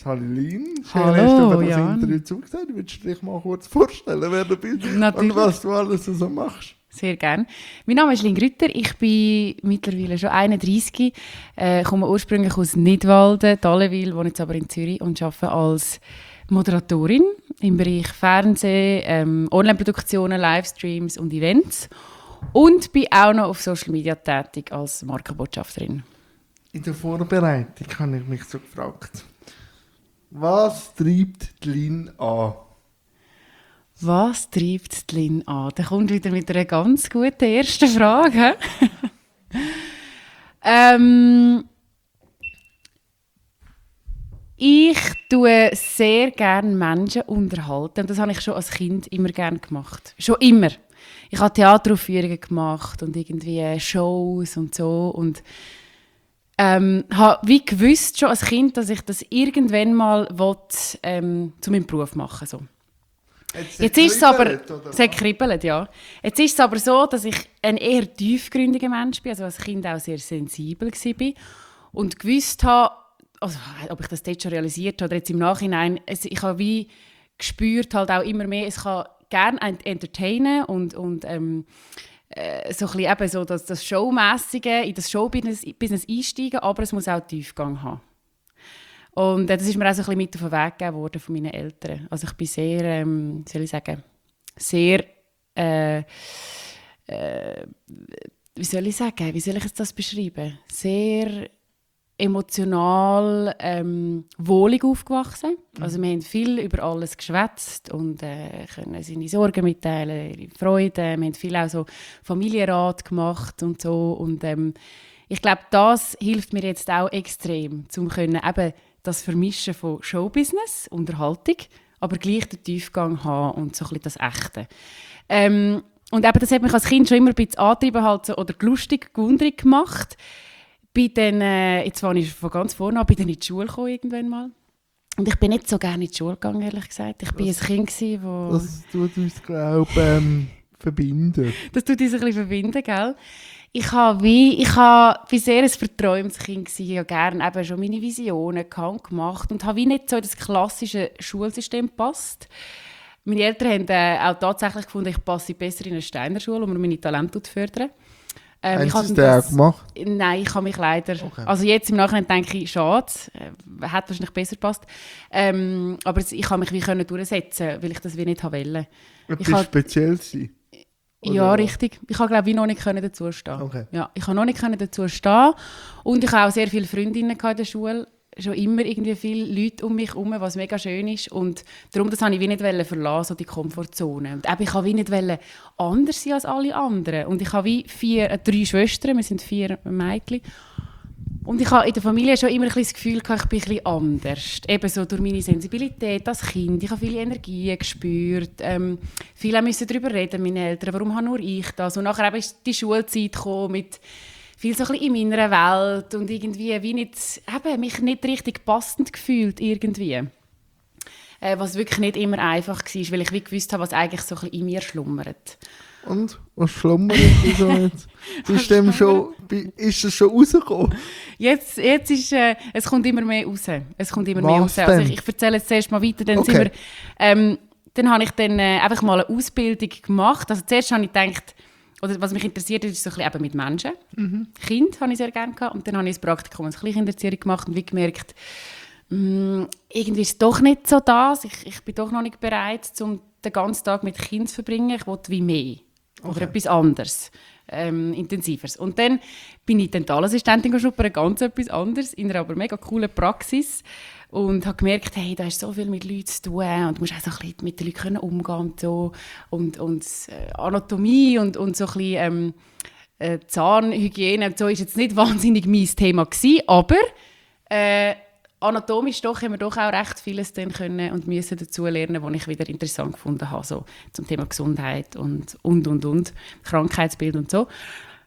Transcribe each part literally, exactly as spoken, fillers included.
Hallo Lin, schön Hallo, hast du für das Jan. Interview zugesagt. Willst du dich mal kurz vorstellen, wer du bist Natürlich. und was du alles so machst? Sehr gerne. Mein Name ist Lin Grütter, ich bin mittlerweile schon einunddreissig, äh, komme ursprünglich aus Nidwalden, Dallenwil, wohne jetzt aber in Zürich und arbeite als Moderatorin im Bereich Fernsehen, ähm, Online-Produktionen, Livestreams und Events und bin auch noch auf Social Media tätig als Markenbotschafterin. In der Vorbereitung habe ich mich so gefragt, was treibt die Lin an? Was treibt die Lin an? Da kommt wieder mit einer ganz guten ersten Frage. ähm, ich tue sehr gerne Menschen unterhalten. Und das habe ich schon als Kind immer gerne gemacht. Schon immer. Ich habe Theateraufführungen gemacht und irgendwie Shows und so. Und ähm, habe wie gewusst schon als Kind, dass ich das irgendwann mal will, ähm, zu meinem Beruf machen will. So. Jetzt ist es aber, es hat kribbelt, ja. Jetzt ist es aber so, dass ich ein eher tiefgründiger Mensch bin, also als Kind auch sehr sensibel war und gewusst habe, also ob ich das dort schon realisiert habe oder jetzt im Nachhinein, es, ich habe wie gespürt halt auch immer mehr, es kann gerne entertainen und, und ähm, äh, so ein bisschen eben so das, das Showmässige, in das Showbusiness Business einsteigen, aber es muss auch Tiefgang haben. Und äh, das ist mir auch so ein bisschen mit auf den Weg gegeben worden von meinen Eltern. Also ich bin sehr, ähm, wie soll ich sagen, sehr, äh, äh, wie soll ich sagen, wie soll ich das beschreiben? Sehr emotional, ähm, wohlig aufgewachsen. Mhm. Also wir haben viel über alles geschwätzt und äh, können seine Sorgen mitteilen, ihre Freude. Wir haben viel auch so Familienrat gemacht und so. Und ähm, ich glaube, das hilft mir jetzt auch extrem, um können eben das Vermischen von Showbusiness, Unterhaltung, aber gleich den Tiefgang haben und so ein bisschen das Echte. Ähm, und eben, das hat mich als Kind schon immer ein bisschen angetrieben halt so, oder lustig, gewundert gemacht. Bin dann, äh, jetzt war ich von ganz vorne an, bin dann in die Schule gekommen irgendwann mal. Und ich bin nicht so gerne in die Schule gegangen, ehrlich gesagt. Ich war ein Kind, gewesen, wo... Das tut uns, glaube ich, ähm, verbinden. Das tut uns ein bisschen verbinden, gell? Ich habe wie, ich habe, bin sehr ein verträumtes Kind gewesen, ich habe gerne eben schon meine Visionen gemacht und habe wie nicht so in das klassische Schulsystem gepasst. Meine Eltern haben äh, auch tatsächlich gefunden, ich passe besser in eine Steinerschule, um meine Talente zu fördern. Ähm, Haben Sie das auch gemacht? Nein, ich habe mich leider... Okay. Also jetzt im Nachhinein denke ich, schade, äh, hat wahrscheinlich besser gepasst. Ähm, aber ich habe mich wie können durchsetzen, weil ich das wie nicht wollte. Etwas speziell sein? Ja, richtig. Ich konnte, glaube ich, noch nicht dazu stehen. Okay. Ja, ich konnte noch nicht dazu stehen. Und ich hatte auch sehr viele Freundinnen in der Schule. Schon immer irgendwie viele Leute um mich herum, was mega schön ist. Und darum das wollte ich wie nicht verlassen, so die Komfortzone. Und eben, ich wollte wie nicht anders sein als alle anderen. Und ich habe wie vier, äh, drei Schwestern, wir sind vier Mädchen. Und ich habe in der Familie schon immer ein bisschen das Gefühl gehabt, ich bin ein bisschen anders. Eben so durch meine Sensibilität als Kind. Ich habe viele Energien gespürt. Ähm, viele mussten darüber reden, meine Eltern. Warum habe nur ich das? Und nachher ist die Schulzeit gekommen mit viel so ein bisschen in meiner Welt und irgendwie wie nicht, eben, mich nicht richtig passend gefühlt irgendwie. Äh, was wirklich nicht immer einfach war, weil ich wie gewusst habe, was eigentlich so ein bisschen in mir schlummert. Und? Was schlummert so jetzt? Bist dem schon, ist das schon rausgekommen? Jetzt, jetzt ist, äh, es kommt immer mehr raus. Es kommt immer Was mehr raus. denn? Also ich, ich erzähle jetzt zuerst mal weiter. Dann, Okay. sind wir, ähm, dann habe ich dann äh, einfach mal eine Ausbildung gemacht. Also zuerst habe ich gedacht, oder was mich interessiert hat, ist so ein bisschen eben mit Menschen. Mhm. Kind habe ich sehr gerne gehabt. Und dann habe ich ein Praktikum als Kleinkinderziehung gemacht und wie gemerkt, mh, irgendwie ist es doch nicht so das. Ich, ich bin doch noch nicht bereit, um den ganzen Tag mit Kindern zu verbringen. Ich will wie mehr. Oder Okay. etwas anderes, ähm, Intensiveres. Und dann bin ich Dentalassistentin geschnuppert, ganz etwas anderes, in einer aber mega coolen Praxis. Und habe gemerkt, hey, da ist so viel mit Leuten zu tun und du musst auch so ein bisschen mit den Leuten umgehen und so. Und, und äh, Anatomie und, und so ein bisschen ähm, äh, Zahnhygiene und so ist jetzt nicht wahnsinnig mein Thema gewesen, aber äh, anatomisch doch haben wir doch auch recht vieles dann können und müssen dazu lernen, was ich wieder interessant gefunden habe, so zum Thema Gesundheit und, und, und, und, Krankheitsbild und so.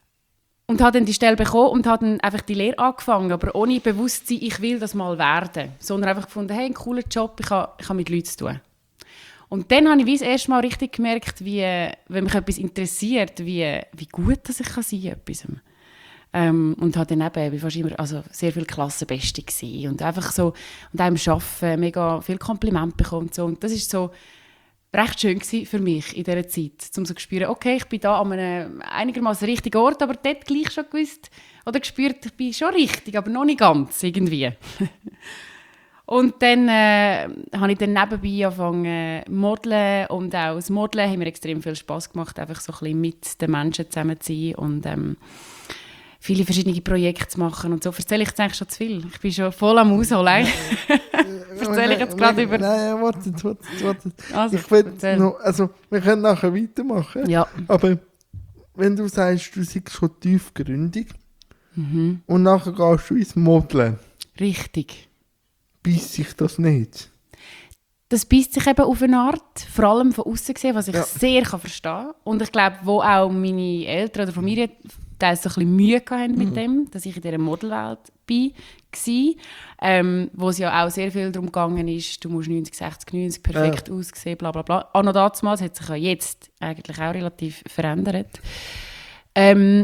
Und habe dann die Stelle bekommen und habe dann einfach die Lehre angefangen, aber ohne Bewusstsein, ich will das mal werden, sondern einfach gefunden, hey, ein cooler Job, ich habe, ich habe mit Leuten zu tun. Und dann habe ich wie das erste Mal richtig gemerkt, wie, wenn mich etwas interessiert, wie, wie gut dass ich kann sein kann. Ähm, und habe dann eben, ich war fast immer also sehr viel Klassenbeste gewesen. Und einfach so, und auch im Arbeiten mega viel Kompliment bekommen und so. Und das ist so recht schön gewesen für mich in dieser Zeit, um so zu spüren, okay, ich bin da an einem einigermaßen richtigen Ort, aber dort gleich schon gewusst oder gespürt, ich bin schon richtig, aber noch nicht ganz irgendwie. Und dann äh, habe ich dann nebenbei angefangen zu modeln und auch das Modeln hat mir extrem viel Spass gemacht, einfach so ein bisschen mit den Menschen zusammen zu sein und ähm, viele verschiedene Projekte zu machen und so. Erzähle ich jetzt eigentlich schon zu viel? Ich bin schon voll am Ausholen. Erzähle ich jetzt gerade über... Nein, warte, warte, warte. Also, ich will noch, also, wir können nachher weitermachen, ja. aber wenn du sagst, du seist schon tiefgründig Mhm. und nachher gehst du ins Modeln, Richtig. beißt sich das nicht? Das beißt sich eben auf eine Art, vor allem von außen gesehen, was ich Ja. sehr kann verstehen kann. Und ich glaube, wo auch meine Eltern oder Familie teils so ein bisschen Mühe hatten mit dem, dass ich in dieser Modelwelt war, ähm, wo es ja auch sehr viel darum gegangen ist, du musst neunzig, sechzig, neunzig perfekt Ja. aussehen, bla bla bla. Auch noch damals hat sich ja jetzt eigentlich auch relativ verändert. Ähm,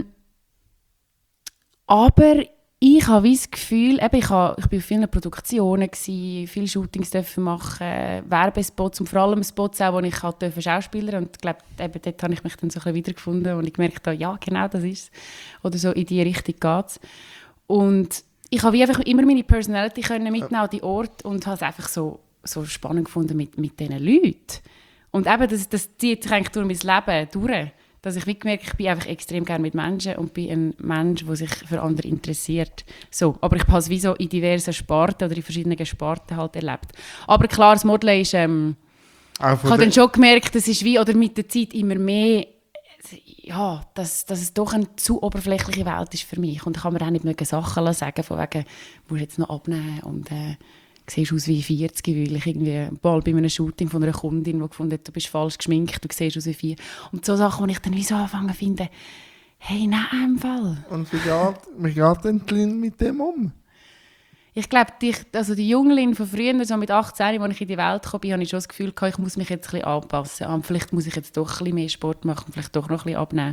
aber ich habe das Gefühl, eben, ich, habe, ich war in vielen Produktionen, gewesen, viele Shootings dürfen machen, Werbespots und vor allem Spots auch, wo ich halt dürfen schauspielern und ich glaube, eben dort habe ich mich dann so ein bisschen wiedergefunden und ich gemerkt habe, ja, genau, das ist es. Oder so in diese Richtung geht es. Und ich habe wie einfach immer meine Personality können mitnehmen an die Ort und habe es einfach so, so spannend gefunden mit, mit diesen Leuten. Und eben, das, das zieht sich eigentlich durch mein Leben durch. Dass ich wie gemerkt, ich bin einfach extrem gerne mit Menschen und bin ein Mensch, der sich für andere interessiert. So, aber ich habe es wie so in diversen Sparten oder in verschiedenen Sparten halt erlebt. Aber klar, das Modeln ist, ähm, Auch ich von habe der- dann schon gemerkt, das ist wie, oder mit der Zeit immer mehr, ja, dass, dass es doch eine zu oberflächliche Welt ist für mich. Und ich kann mir auch nicht mehr Sachen sagen, von wegen, musst du jetzt noch abnehmen und äh, siehst aus wie vierzig, weil ich irgendwie bald bei einem Shooting von einer Kundin, die gefunden hat, du bist falsch geschminkt, du siehst aus wie vier. Und so Sachen, die ich dann wie so anfangen zu finden, hey, nein, im Fall. Und wie geht, wie geht denn die Lin mit dem um? Ich glaube, die, also die Jünglin von früher, so mit achtzehn, als ich in die Welt kam, habe ich schon das Gefühl gehabt, ich muss mich jetzt ein bisschen anpassen. Ah, vielleicht muss ich jetzt doch ein bisschen mehr Sport machen, vielleicht doch noch ein bisschen abnehmen.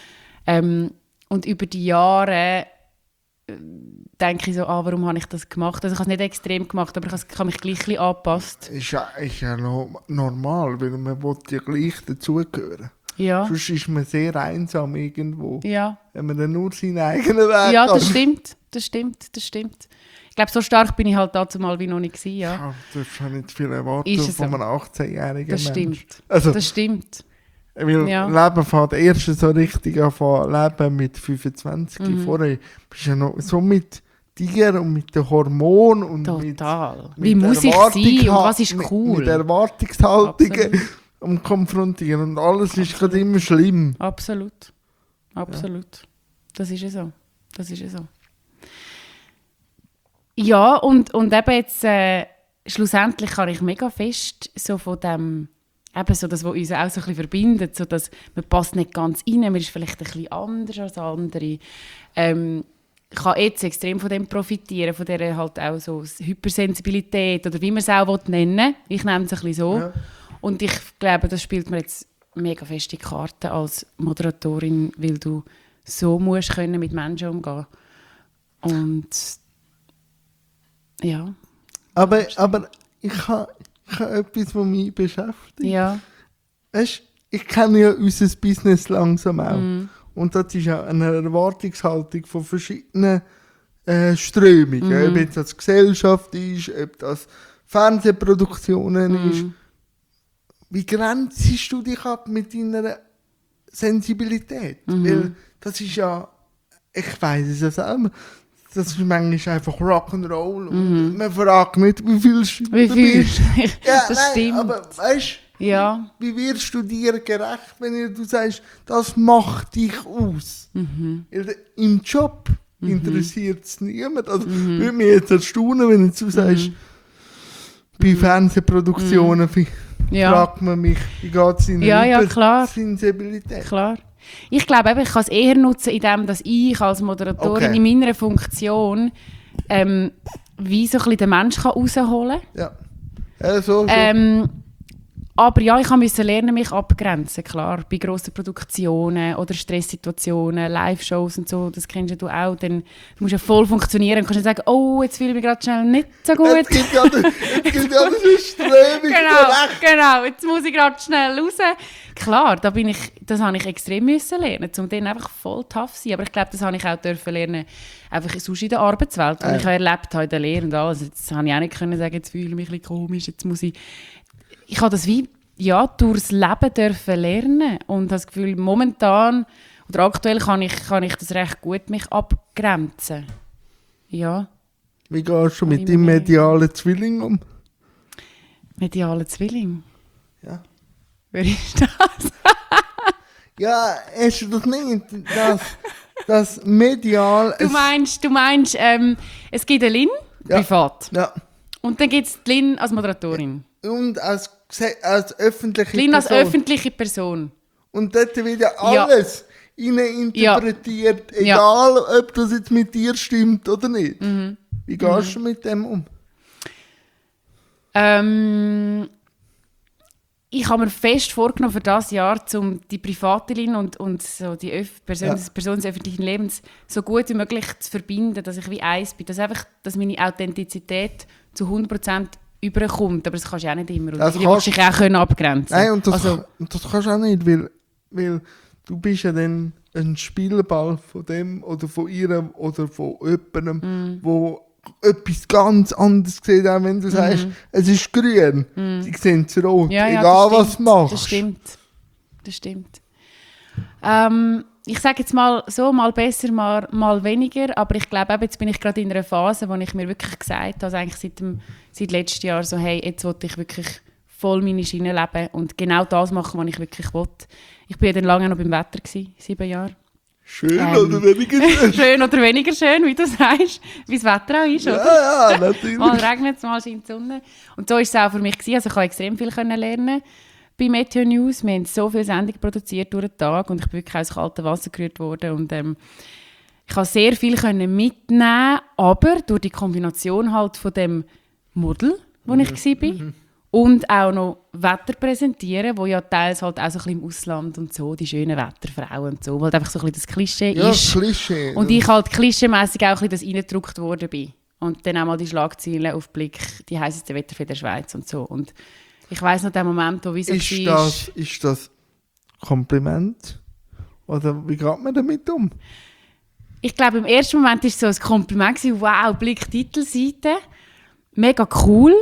Ähm, und über die Jahre äh, denke ich so, ah, warum habe ich das gemacht? Also ich habe es nicht extrem gemacht, aber ich habe, ich habe mich gleich ein bisschen angepasst. Ist ja, ist ja no- normal, weil man will ja gleich dazugehören. Ja, Sonst ist man sehr einsam irgendwo, ja. wenn man dann nur seinen eigenen Weg Ja, das geht. stimmt, das stimmt, das stimmt. Ich glaube, so stark bin ich halt dazu mal wie noch nicht gewesen, ja. Ja, du darfst ja nicht viel erwarten Ist es von so? einem achtzehnjährigen Das Mensch. stimmt, Also, das stimmt. weil ja. Leben fängt erst so richtig an zu leben mit fünfundzwanzig. Mhm. Vorher bist du ja noch so mit dir und mit den Hormonen und mit, Total. mit Wie muss ich Erwartung- sein und was ist mit- cool? Mit Erwartungshaltungen Absolut. am Konfrontieren und alles ist gerade immer schlimm. Absolut. Absolut. Das ist ja so. Das ist ja so. Ja, und, und eben jetzt, äh, schlussendlich kann ich mega fest so von dem, eben so das, was uns auch so ein bisschen verbindet, so dass man passt nicht ganz rein, man ist vielleicht ein bisschen anders als andere. Ähm, ich kann jetzt extrem von dem profitieren, von dieser halt auch so Hypersensibilität oder wie man es auch nennen will. Ich nenne es ein bisschen so. Ja. Und ich glaube, das spielt mir jetzt mega feste Karten als Moderatorin, weil du so musst können mit Menschen umgehen. Und ja. Aber, aber ich habe ich ha etwas, was mich beschäftigt. Ja. Weißt, ich kenne ja unser Business langsam auch. Mhm. Und das ist auch eine Erwartungshaltung von verschiedenen äh, Strömungen. Mhm. Ob jetzt das Gesellschaft ist, ob das Fernsehproduktionen Mhm. ist. Wie grenzst du dich ab mit deiner Sensibilität? Mhm. Weil das ist ja, ich weiss es ja selber, das ist manchmal einfach Rock'n'Roll. Und man fragt nicht, wie viel du Wie viel? bist. Ja, Das nein, stimmt. aber weißt Ja. wie wirst du dir gerecht, wenn du sagst, das macht dich aus? Mhm. Weil im Job interessiert es niemand. Also würde mich jetzt erstaunen, wenn du sagst, Mhm. bei Fernsehproduktionen Ja. fragt man mich, wie geht es in Ja, ja, klar. Sensibilität? Klar. Ich glaube, eben, ich kann es eher nutzen, indem dass ich als Moderatorin Okay. in meiner Funktion ähm, wie so ein bisschen den Menschen kann rausholen kann. Ja. Ja, so, so. Ähm, Aber ja, ich musste lernen, mich abgrenzen, klar. Bei grossen Produktionen oder Stresssituationen, Live-Shows und so, das kennst ja du auch. Dann, du musst ja voll funktionieren und kannst nicht sagen, oh, jetzt fühle ich mich gerade schnell nicht so gut. Jetzt gibt ja eine Strömung. Genau, genau, jetzt muss ich gerade schnell raus. Klar, da bin ich, das habe ich extrem müssen lernen, um dann einfach voll tough zu sein. Aber ich glaube, das habe ich auch dürfen lernen, einfach sonst in der Arbeitswelt, die ja. ich auch erlebt habe in der Lehre und alles. Jetzt habe ich auch nicht können sagen, jetzt fühle ich mich ein bisschen komisch, jetzt muss ich... Ich habe das wie ja, durchs Leben dürfen lernen und habe das Gefühl, momentan oder aktuell kann ich, kann ich das recht gut mich abgrenzen. Ja. Wie gehst du mit deinem medialen Zwilling um? Medialen Zwilling? Ja. Wer ist das? Ja, hast du das nicht? Das, das medial... Du meinst, du meinst ähm, es gibt eine Lynn, ja. privat. Ja. Und dann gibt es die Lynn als Moderatorin. Und als, als öffentliche Lynn Person. als öffentliche Person. Und dort wieder alles ja. interpretiert, ja. egal ja. ob das jetzt mit dir stimmt oder nicht. Mhm. Wie gehst mhm. du mit dem um? Ähm, ich habe mir fest vorgenommen für dieses Jahr, um die private Lynn und, und so die Öf- Person, ja. Person des öffentlichen Lebens so gut wie möglich zu verbinden, dass ich wie eins bin. Dass, einfach, dass meine Authentizität zu hundert Prozent überkommt. Aber das kannst du auch nicht immer. Und das die musst du dich auch können abgrenzen. Nein, und das, also, und das kannst du auch nicht, weil, weil du bist ja dann ein Spielball von dem oder von ihr oder von jemandem, mm. wo etwas ganz anderes sieht, auch wenn du mm. sagst, es ist grün. Mm. Sie sehen es rot, ja, ja, egal was du machst. Das stimmt. Das stimmt. Ähm, ich sage jetzt mal so, mal besser, mal, mal weniger, aber ich glaube, jetzt bin ich gerade in einer Phase, wo ich mir wirklich gesagt habe, also eigentlich seit, dem, seit letztem Jahr so, hey, jetzt will ich wirklich voll meine Schiene leben und genau das machen, was ich wirklich will. Ich war ja dann lange noch beim Wetter, gewesen, sieben Jahre. Schön ähm, oder weniger schön? Schön oder weniger schön, wie du sagst, wie das Wetter auch ist, ja, oder? Ja, natürlich. Mal regnet es, mal scheint die Sonne. Und so war es auch für mich gewesen. Also ich konnte extrem viel lernen bei Meteo News. Wir haben so viele Sendungen produziert durch den Tag und ich bin wirklich aus kaltem Wasser gerührt worden. Und, ähm, ich konnte sehr viel mitnehmen, aber durch die Kombination halt von dem Model, wo mhm. ich war, mhm. und auch noch Wetter präsentieren, wo ja teils halt auch so ein bisschen im Ausland und so, die schönen Wetterfrauen und so, weil halt einfach so ein bisschen das Klischee ja, ist. Klischee. Und ich halt klischeemässig auch ein bisschen das reingedrückt worden bin. Und dann auch mal die Schlagzeilen auf Blick, die heissesten Wetterfee der Schweiz und so. Und ich weiss noch den Moment, wo wie so ist das, ist das Kompliment? Oder wie geht man damit um? Ich glaube, im ersten Moment war es so ein Kompliment gewesen, wow, Blick Titelseite, mega cool.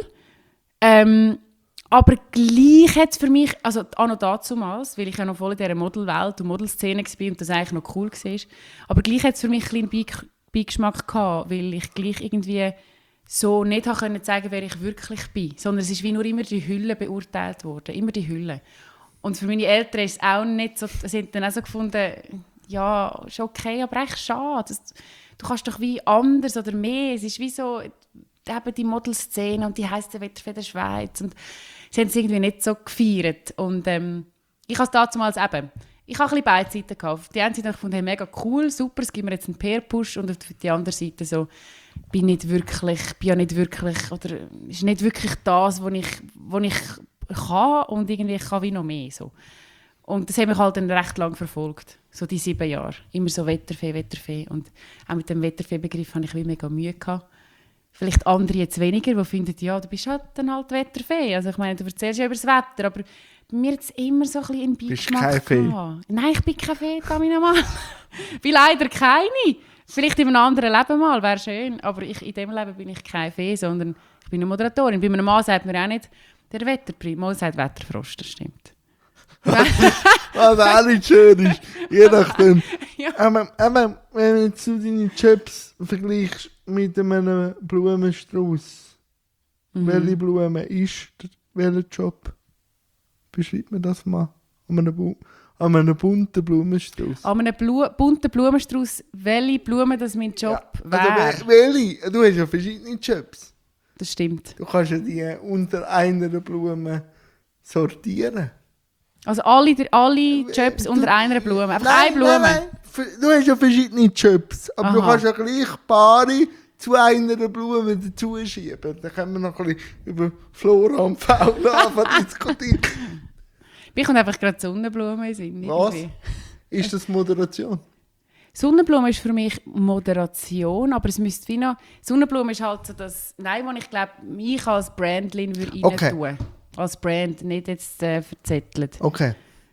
Ähm, aber gleich hat es für mich, also auch noch dazumals, weil ich ja noch voll in dieser Modelwelt und Modelszene war und das eigentlich noch cool war, aber gleich hat es für mich einen kleinen Beigeschmack gehabt, weil ich gleich irgendwie so nicht können sagen, wer ich wirklich bin, sondern es ist wie nur immer die Hülle beurteilt worden, immer die Hülle. Und für meine Eltern ist es auch nicht so, sie haben dann auch so gefunden, ja, ist okay, aber echt schade. Das, du kannst doch wie anders oder mehr. Es ist wie so eben die Modelszene und die heisst Wetterfee der Schweiz. Und sie haben es irgendwie nicht so gefeiert. Und ähm, ich habe es damals eben, ich habe ein bisschen beide Seiten gehabt. Auf die eine Seite habe ich gefunden, hey, mega cool, super, es gibt mir jetzt einen Peer-Push. Und auf die andere Seite so, bin nicht wirklich, bin ja nicht wirklich, oder ist nicht wirklich das, was ich, was ich kann und irgendwie ich kann wie noch mehr. So. Und das hat mich halt dann recht lang verfolgt, so die sieben Jahre. Immer so Wetterfee, Wetterfee. Und auch mit dem Wetterfee-Begriff hatte ich wie mega Mühe gehabt. Vielleicht andere jetzt weniger, die finden, ja, du bist halt dann halt Wetterfee. Also ich meine, du erzählst ja über das Wetter, aber bei mir hat es immer so ein bisschen einen Beigeschmack gehabt. Nein, ich bin kein Fee, Tamina Mann. Ich bin leider keine. Vielleicht in einem anderen Leben mal, wäre schön. Aber ich, in diesem Leben bin ich keine Fee, sondern ich bin eine Moderatorin. Bei einem Mann sagt man auch nicht, der Wetterpri. Man sagt Wetterfrost, das stimmt. Was auch nicht schön ist. Je nachdem. Ja. Aber, aber wenn jetzt du deine Jobs vergleichst mit einem Blumenstrauß, mhm. welche Blume ist welcher Job? Beschreibt mir das mal. An einem, Bu- an einem bunten Blumenstrauß. An einem Blu- bunten Blumenstrauß, welche Blume das mein Job ja. wäre? Also, welche? Du hast ja verschiedene Jobs. Das stimmt. Du kannst ja die unter einer Blume sortieren. Also alle, alle Jobs du, unter einer Blume? Einfach nein, eine Blume? Nein, nein. Du hast ja verschiedene Jobs, aber Aha. du kannst ja gleich Paare zu einer Blume dazu schieben. Dann können wir noch ein bisschen über Flora und Fauna anfangen diskutieren. Mir kommt einfach gerade Sonnenblume in Sinn. Was? Ist das Moderation? Sonnenblume ist für mich Moderation, aber es müsste wie noch... Sonnenblume ist halt so das... Nein, was ich glaube, ich als Brandlin würde rein Okay. tun. Als Brand, nicht jetzt äh, verzettelt. Okay.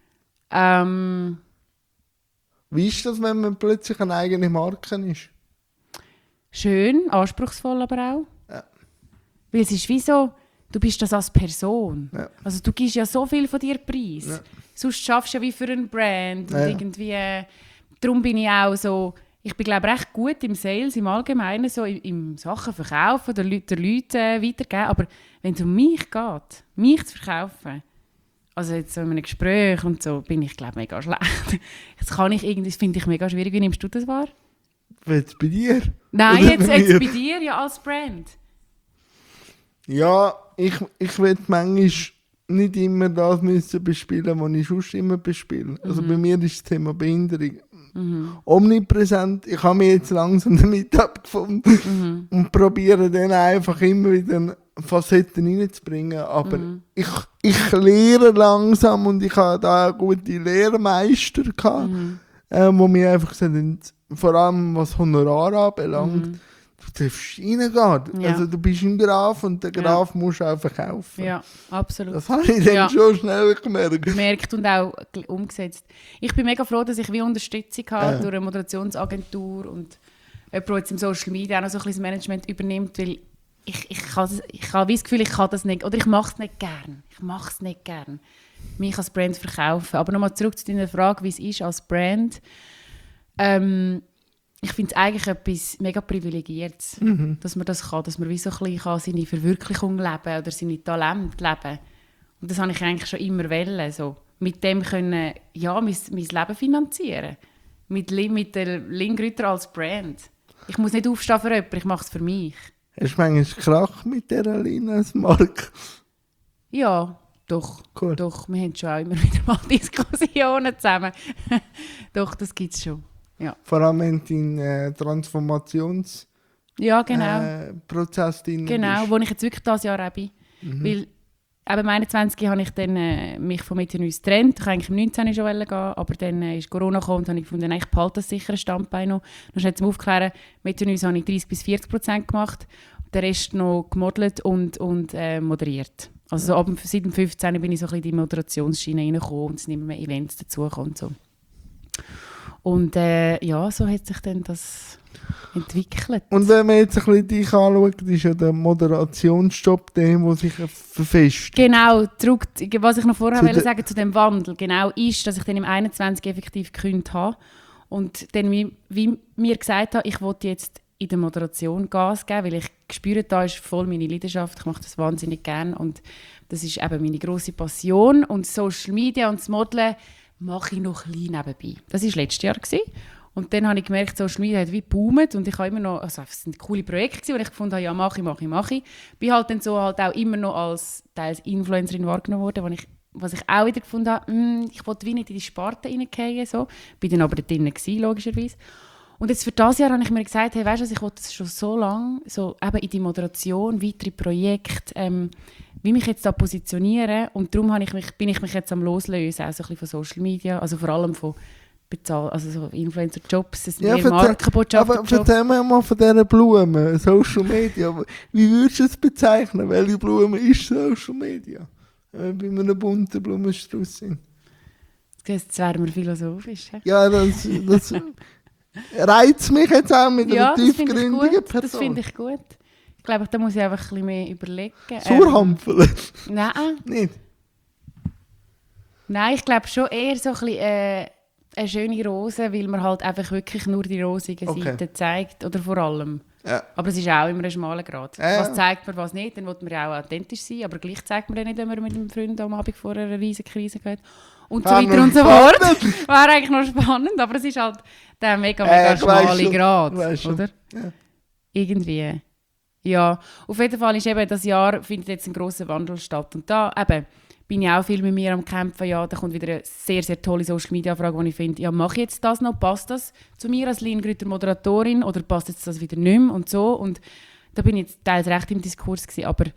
Ähm, Wie ist das, wenn man plötzlich eine eigene Marke ist? schön, anspruchsvoll aber auch. Ja. Weil es ist wie so, du bist das als Person. Ja. Also du gibst ja so viel von dir preis. Ja. Sonst schaffst du ja wie für einen Brand. Und Ja. irgendwie, äh, darum bin ich auch so, ich bin glaube recht gut im Sales, im Allgemeinen, so im, im Sachen verkaufen, der Leute, der Leute äh, weitergeben. Aber wenn es um mich geht, mich zu verkaufen, also jetzt so in einem Gespräch und so, bin ich glaube mega schlecht. Das kann ich irgendwie, das finde ich mega schwierig. Wie nimmst du das wahr? Jetzt bei dir? Nein, Oder jetzt, bei jetzt mir? bei dir ja als Brand. Ja, ich, ich will manchmal nicht immer das müssen bespielen, was ich sonst immer bespiele. Also bei mir ist das Thema Behinderung omnipräsent. Ich habe mich jetzt langsam damit abgefunden und probiere dann einfach immer wieder Facetten reinzubringen. Aber ich, ich lehre langsam und ich habe da auch gute Lehrmeister gehabt, äh, wo mir einfach gesagt haben, vor allem was Honorar anbelangt, du darfst reingehen. Ja. Also du bist ein Graf und den Ja. Graf musst du auch verkaufen. Ja, absolut. Das habe ich dann Ja. schon schnell gemerkt. Gemerkt und auch gl- umgesetzt. Ich bin mega froh, dass ich wie Unterstützung habe Ja. durch eine Moderationsagentur und jemand, der jetzt im Social Media auch noch so ein bisschen das Management übernimmt, weil ich, ich, kann das, ich habe wie das Gefühl, ich kann das nicht, oder ich mache es nicht gern. Ich mache es nicht gern, mich als Brand verkaufen. Aber nochmal zurück zu deiner Frage, wie es ist als Brand. Ähm, ich finde es eigentlich etwas mega Privilegiertes, Mhm. dass man das kann, dass man wie so ein bisschen kann seine Verwirklichung leben oder seine Talente leben. Und das habe ich eigentlich schon immer wollen, so. Mit dem können, ja, mein, mein Leben finanzieren. Mit, Li- mit der Lingrütter als Brand. Ich muss nicht aufstehen für jemanden, ich mache es für mich. Hast du manchmal Krach mit dieser Lina als Marke? Ja, doch. Cool. Doch, wir haben schon auch immer wieder mal Diskussionen zusammen. Doch, das gibt es schon. Ja, Vor allem wenn du in äh, Transformationsprozess ja genau. äh, Prozess drin Genau, bist. wo ich jetzt wirklich dieses Jahr auch bin. Weil eben im einundzwanzig habe ich dann, äh, mich von Meteorus getrennt. Ich wollte eigentlich im neunzehn schon gehen, aber dann äh, ist Corona gekommen und habe ich gefunden, nein, ich behalte das sicher ein Standbein noch. Noch schnell zum Aufklären, Meteorus habe ich dreißig bis vierzig Prozent gemacht, den Rest noch gemodelt und, und äh, moderiert. Also so ab, dem- seit dem fünfzehn bin ich so ein bisschen in die Moderationsschiene reingekommen und es sind immer mehr Events dazugekommen und so. Und äh, ja, so hat sich dann das entwickelt. Und wenn man jetzt ein bisschen dich anschaut, ist ja der Moderationsjob der, der sich verfestigt. Genau, zurück, was ich noch vorher Zu wollte de- sagen zu dem Wandel, genau ist, dass ich dann im einundzwanzig effektiv gekündigt habe und dann, wie, wie mir gesagt habe, ich wollte jetzt in der Moderation Gas geben, weil ich gespürt, da ist voll meine Leidenschaft, ich mache das wahnsinnig gerne und das ist eben meine grosse Passion und Social Media und das Modeln mache ich noch ein bisschen nebenbei. Das war letztes Jahr gewesen. Und dann habe ich gemerkt, Social Media hat wie geboomt und ich habe immer noch, also es sind coole Projekte gewesen, wo ich gefunden habe, ja mache ich, mache ich, mache ich. Bin halt dann so halt auch immer noch als teils Influencerin wahrgenommen worden, wo ich, was ich auch wieder gefunden habe, mm, ich wollte wie nicht in die Sparte reingehen, so. Bin dann aber dort drin gewesen, logischerweise. Und jetzt für dieses Jahr habe ich mir gesagt, hey, weißt du, ich wollte das schon so lange, so eben in die Moderation, weitere Projekte, ähm, wie mich jetzt da positionieren und darum habe ich mich, bin ich mich jetzt am Loslösen, auch so ein bisschen von Social Media, also vor allem von Bezahl also so Influencer-Jobs, das sind Ja, eher verzeih- aber Markenbotschafter-Jobs. erzähl mir mal von dieser Blume, Social Media. Wie würdest du es bezeichnen? Welche Blume ist Social Media? Wenn wir bei einem bunten Blumenstrauß sind. Jetzt wären wir philosophisch. He? Ja, das, das reizt mich jetzt auch mit Ja, einer das finde ich tiefgründigen gut. Das Person. finde ich gut. Ich glaube, da muss ich einfach ein bisschen mehr überlegen. Surhampeln? Ähm, nein, Nicht? nein, ich glaube schon eher so ein bisschen äh, eine schöne Rose, weil man halt einfach wirklich nur die rosige Okay. Seite zeigt. Oder vor allem. Ja. Aber es ist auch immer ein schmaler Grad. Ja, ja. Was zeigt man, was nicht, dann will man ja auch authentisch sein, aber gleich zeigt man dann nicht, wenn man mit einem Freund am Abend vor einer riesigen Krise geht. Und so Wäre weiter noch und so fort. spannend. Wäre eigentlich noch spannend, aber es ist halt der mega, Äh, mega ich weiss schmale schon. Grad, Ich weiss schon. oder? Ja. Irgendwie. Ja, auf jeden Fall ist eben das Jahr findet jetzt ein grosser Wandel statt. Und da eben, bin ich auch viel mit mir am Kämpfen. Ja, da kommt wieder eine sehr, sehr tolle Social-Media-Frage, wo ich finde, ja, mache ich jetzt das noch? Passt das zu mir als Lynn Grüter Moderatorin oder passt jetzt das wieder nicht mehr und so? Und da bin ich jetzt teils recht im Diskurs gewesen, aber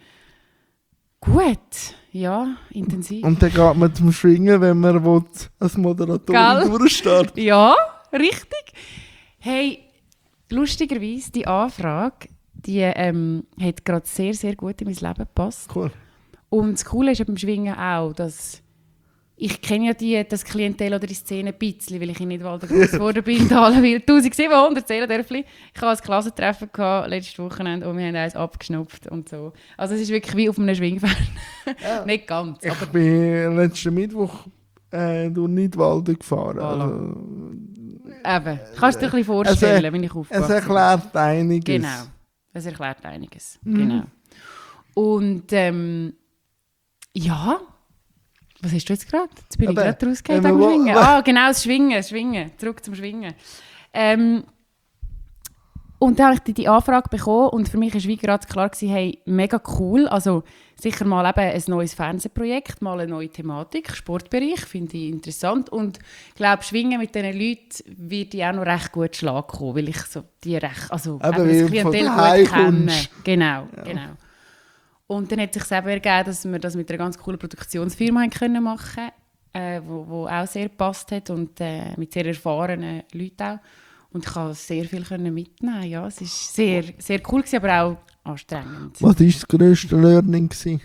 gut, ja, intensiv. Und dann geht man zum Schwingen, wenn man will, als Moderatorin durchstarten. Ja, richtig. Hey, lustigerweise, die Anfrage, die ähm, hat gerade sehr, sehr gut in mein Leben gepasst. Cool. Und das Coole ist beim Schwingen auch, dass ich kenne ja die, das Klientel oder die Szene ein bisschen, weil ich in Nidwalden groß geworden bin, in Dalenwil, eintausendsiebenhundert Seelendörfli. Ich hatte ein Klassentreffen gehabt, letztes Wochenende und wir haben eins abgeschnupft und so. Also es ist wirklich wie auf einem Schwingfeld. Ja. Nicht ganz. Ich aber bin letzten Mittwoch äh, durch Nidwalden gefahren. Voilà. Also, eben, kannst du dir ein bisschen vorstellen, es, wenn ich aufgewachsen bin. Es erklärt einiges. Genau, es erklärt einiges. Mhm. Genau. Und ähm, ja... Was hast du jetzt gerade? Jetzt bin Aber, ich gerade rausgegangen ähm, am wo- Schwingen. Ah, genau, das Schwingen, das Schwingen. Zurück zum Schwingen. Ähm, und dann habe ich die, die Anfrage bekommen und für mich war wie gerade klar gewesen, hey, mega cool. Also sicher mal eben ein neues Fernsehprojekt, mal eine neue Thematik, Sportbereich, finde ich interessant. Und ich glaube, Schwingen mit diesen Leuten wird ich auch noch recht gut Schlag kommen, weil ich so die recht, also Aber eben das weil du von Klientel daheim gut kenne. kommst. Genau, Ja. genau. Und dann hat es sich selber ergeben, dass wir das mit einer ganz coolen Produktionsfirma haben können machen äh, wo, wo auch sehr gepasst hat und äh, mit sehr erfahrenen Leuten auch. Und ich konnte sehr viel können mitnehmen. Ja, es war sehr, sehr cool, gewesen, aber auch anstrengend. Was war das grösste Learning? Gewesen?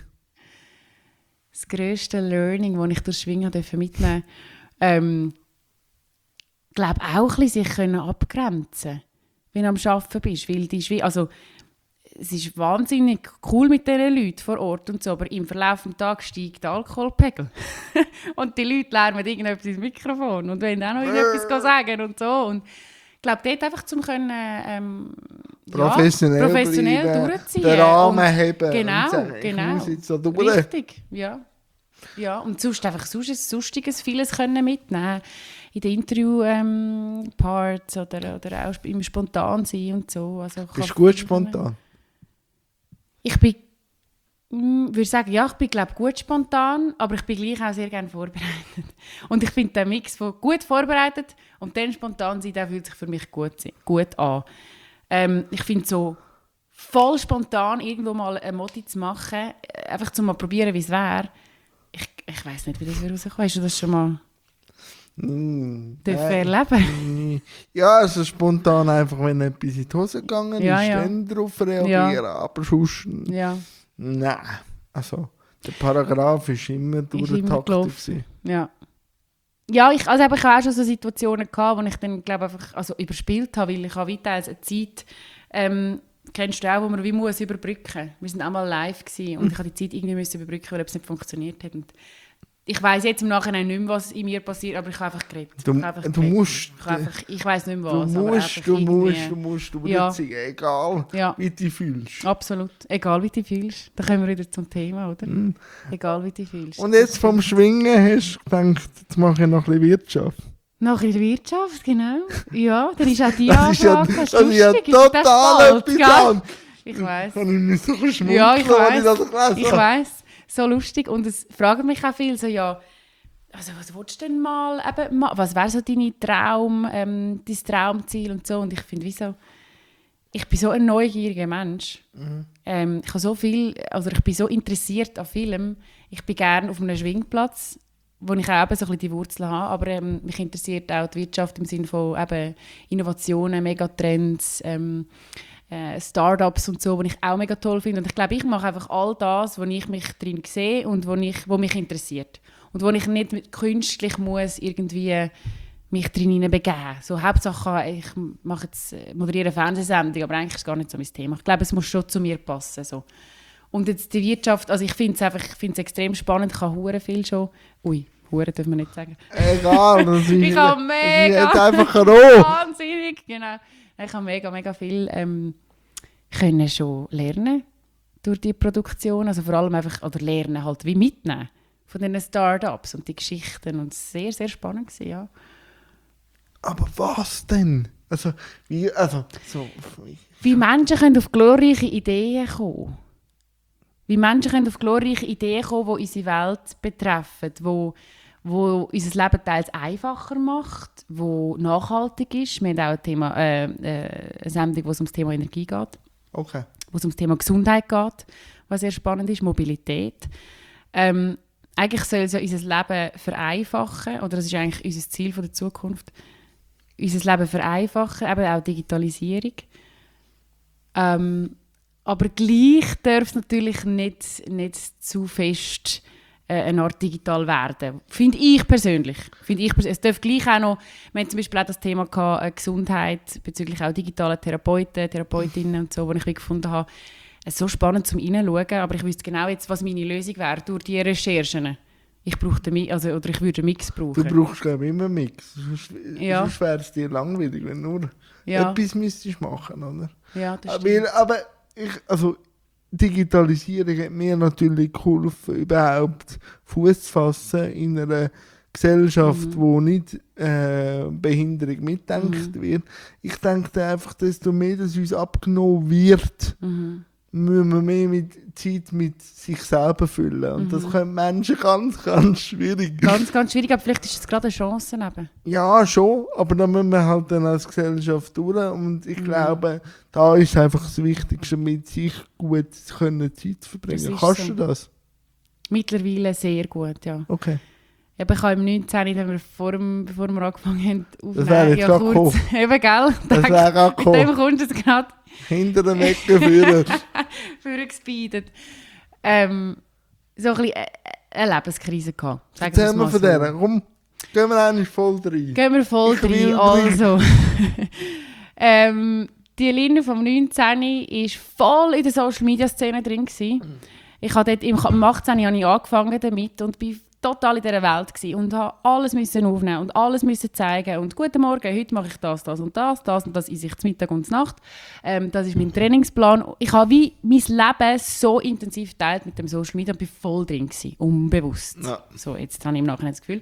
Das grösste Learning, das ich durch Schwingen durfte mitnehmen durfte, ähm, ich glaube auch ein bisschen sich können abgrenzen, wenn du am Arbeiten bist. Weil die Schwing- also, es ist wahnsinnig cool mit diesen Leuten vor Ort und so, aber im Verlauf des Tages steigt der Alkoholpegel. Und die Leute lernen irgendetwas ins Mikrofon und wollen auch noch irgendetwas sagen und so. Und ich glaube, dort einfach zum können, ähm, Professionell, ja, professionell bleiben, durchziehen. den Rahmen Und- heben. Genau, und sagen, ich genau. muss jetzt so durch. Richtig, ja. Ja, und sonst einfach sonst ein sonstiges vieles können mitnehmen in den Interview-Parts oder, oder auch im Spontan sein und so. Also, Bist du gut spontan? Ich bin, mm, würde sagen, ja, ich bin glaube gut spontan, aber ich bin gleich auch sehr gerne vorbereitet. Und ich finde den Mix von gut vorbereitet und dann spontan sein, der fühlt sich für mich gut, gut an. Ähm, ich finde so voll spontan irgendwo mal eine Moti zu machen, äh, einfach zum mal probieren, wie es wäre. Ich, ich weiss nicht, wie das rauskommt. Hast du das schon mal Mm, dürfen nein. erleben? Mm, Ja, also spontan einfach, wenn etwas in die Hose gegangen Ja, ist, ja. dann darauf reagieren. Aber sonst, Ja, nein. Also, der Paragraph ist immer immer durchgetaktet. gelaufen. gewesen. ja. Ja, ich, also eben, ich habe auch schon so Situationen gehabt, wo ich dann, glaube einfach also überspielt habe, weil ich habe weiter eine Zeit, ähm, kennst du auch, wo man wie muss überbrücken. Wir sind auch mal live gewesen und ich habe die Zeit irgendwie müssen überbrücken, weil es nicht funktioniert hat. Und ich weiss jetzt im Nachhinein nicht mehr, was in mir passiert, aber ich habe einfach geredet. Du- ich habe einfach du geredet. musst- Ich, habe einfach, ich weiss nicht mehr Du was, aber musst, einfach du musst, irgendwie- du musst Ja. durchziehen, egal Ja. wie du dich fühlst. Absolut. Egal wie du dich fühlst. Da kommen wir wieder zum Thema, oder? Egal wie du dich fühlst. Und jetzt vom Schwingen hast du gedacht, jetzt mache ich noch ein bisschen Wirtschaft. Noch in der Wirtschaft, genau. Ja, dann ist auch die Das ist ja, Anfrage. das ist ja lustig, ist das total bald, etwas gell? an. Ich weiss. Kann ich nicht so schmunzeln, Ja, ich als ich das weiss. gelesen Ich habe. weiss. So lustig. Und es fragen mich auch viele so, ja, also was willst du denn mal, eben, ma- was wäre so deine Traum, ähm, dein Traumziel und so. Und ich finde, wieso, ich bin so ein neugieriger Mensch. Mhm. Ähm, ich habe so viel, also ich bin so interessiert an Filmen. Ich bin gerne auf einem Schwingplatz, wo ich auch eben so ein bisschen die Wurzeln habe. Aber ähm, mich interessiert auch die Wirtschaft im Sinne von eben Innovationen, Megatrends, ähm, äh, Startups und so, die ich auch mega toll finde. Und ich glaube, ich mache einfach all das, wo ich mich drin sehe und wo, ich, wo mich interessiert. Und wo ich nicht mit- künstlich muss irgendwie mich drin begeben. So, Hauptsache, ich mache jetzt, äh, moderiere eine Fernsehsendung, aber eigentlich ist es gar nicht so mein Thema. Ich glaube, es muss schon zu mir passen. So. Und jetzt die Wirtschaft, also ich finde es einfach, ich finde es extrem spannend, ich habe hure viel schon, ui, hure dürfen wir nicht sagen. Egal, das ist, Ich habe das mega- ist einfach roh. Wahnsinnig, genau. Ich habe mega, mega viel ähm, können schon lernen durch die Produktion, also vor allem einfach, oder lernen halt, wie mitnehmen von diesen Startups und die Geschichten und es war sehr, sehr spannend gewesen, ja. Aber was denn? Also, wie, also, so, Wie Menschen können auf glorreiche Ideen kommen. Wie Menschen können auf glorreiche Ideen kommen, die unsere Welt betreffen, wo, wo unser Leben teils einfacher macht, wo nachhaltig ist. Wir haben auch ein Thema, äh, äh, eine Sendung, wo es um das Thema Energie geht, Okay. wo es um das Thema Gesundheit geht, was sehr spannend ist, Mobilität. Ähm, eigentlich soll es ja unser Leben vereinfachen, oder das ist eigentlich unser Ziel von der Zukunft, unser Leben vereinfachen, eben auch Digitalisierung. Ähm, aber gleich darf es natürlich nicht, nicht zu fest äh, eine Art digital werden. Finde ich persönlich. Finde ich pers- es darf gleich auch noch, wir hatten zum Beispiel auch das Thema gehabt, äh, Gesundheit bezüglich auch digitaler Therapeuten, Therapeutinnen und so, wo ich wie gefunden habe, es ist so spannend zum Reinschauen, aber ich wüsste genau jetzt, was meine Lösung wäre durch die Recherchen. Ich brauche den Mi- also, oder ich würde einen Mix brauchen. Du brauchst, glaube ich, immer einen Mix. Sonst, Ja. sonst wäre es dir langweilig, wenn du nur Ja. etwas müsstest machen, oder? Ja, das stimmt. Weil, aber ich, also, Digitalisierung hat mir natürlich geholfen, überhaupt Fuß zu fassen in einer Gesellschaft, Mhm. wo nicht äh, Behinderung mitdenkt Mhm. wird. Ich denke einfach, desto mehr das uns abgenommen wird, Mhm. müssen wir mehr mit Zeit mit sich selber füllen. Und das Mhm. können Menschen ganz, ganz schwierig. Ganz, ganz schwierig, aber vielleicht ist es gerade eine Chance eben. Ja, schon, aber da müssen wir halt dann als Gesellschaft durch. Und ich Mhm. glaube, da ist einfach das Wichtigste, mit sich gut können Zeit zu verbringen. Das ist Kannst so. du das? Mittlerweile sehr gut, ja. Okay. Eben, ich habe im neunzehn, wenn wir vor dem, bevor wir angefangen haben, Das wäre jetzt gerade kurz, eben, gell? Das Denk, wäre auch mit dem gekommen. kommst du jetzt gerade Hinter dem Ecken führen. vorgespeedet. Ähm, so ein bisschen äh, eine Lebenskrise gehabt. Sagen Erzähl wir's mir mal von so. der. Komm, gehen wir eigentlich voll rein. Gehen wir voll Ich will rein. rein. Also, ähm, die Lina vom neunzehn war voll in der Social-Media-Szene drin. Gewesen. Ich habe dort, im im achtzehn habe ich angefangen damit und bin total in dieser Welt gewesen und habe alles müssen aufnehmen und alles müssen zeigen und «Guten Morgen, heute mache ich das, das und das, das und das esse ich zum Mittag und zur Nacht. Ähm, das ist mein Trainingsplan.» Ich habe wie mein Leben so intensiv geteilt mit dem Social Media und bin voll drin gewesen, unbewusst. Ja. So, jetzt habe ich im Nachhinein das Gefühl.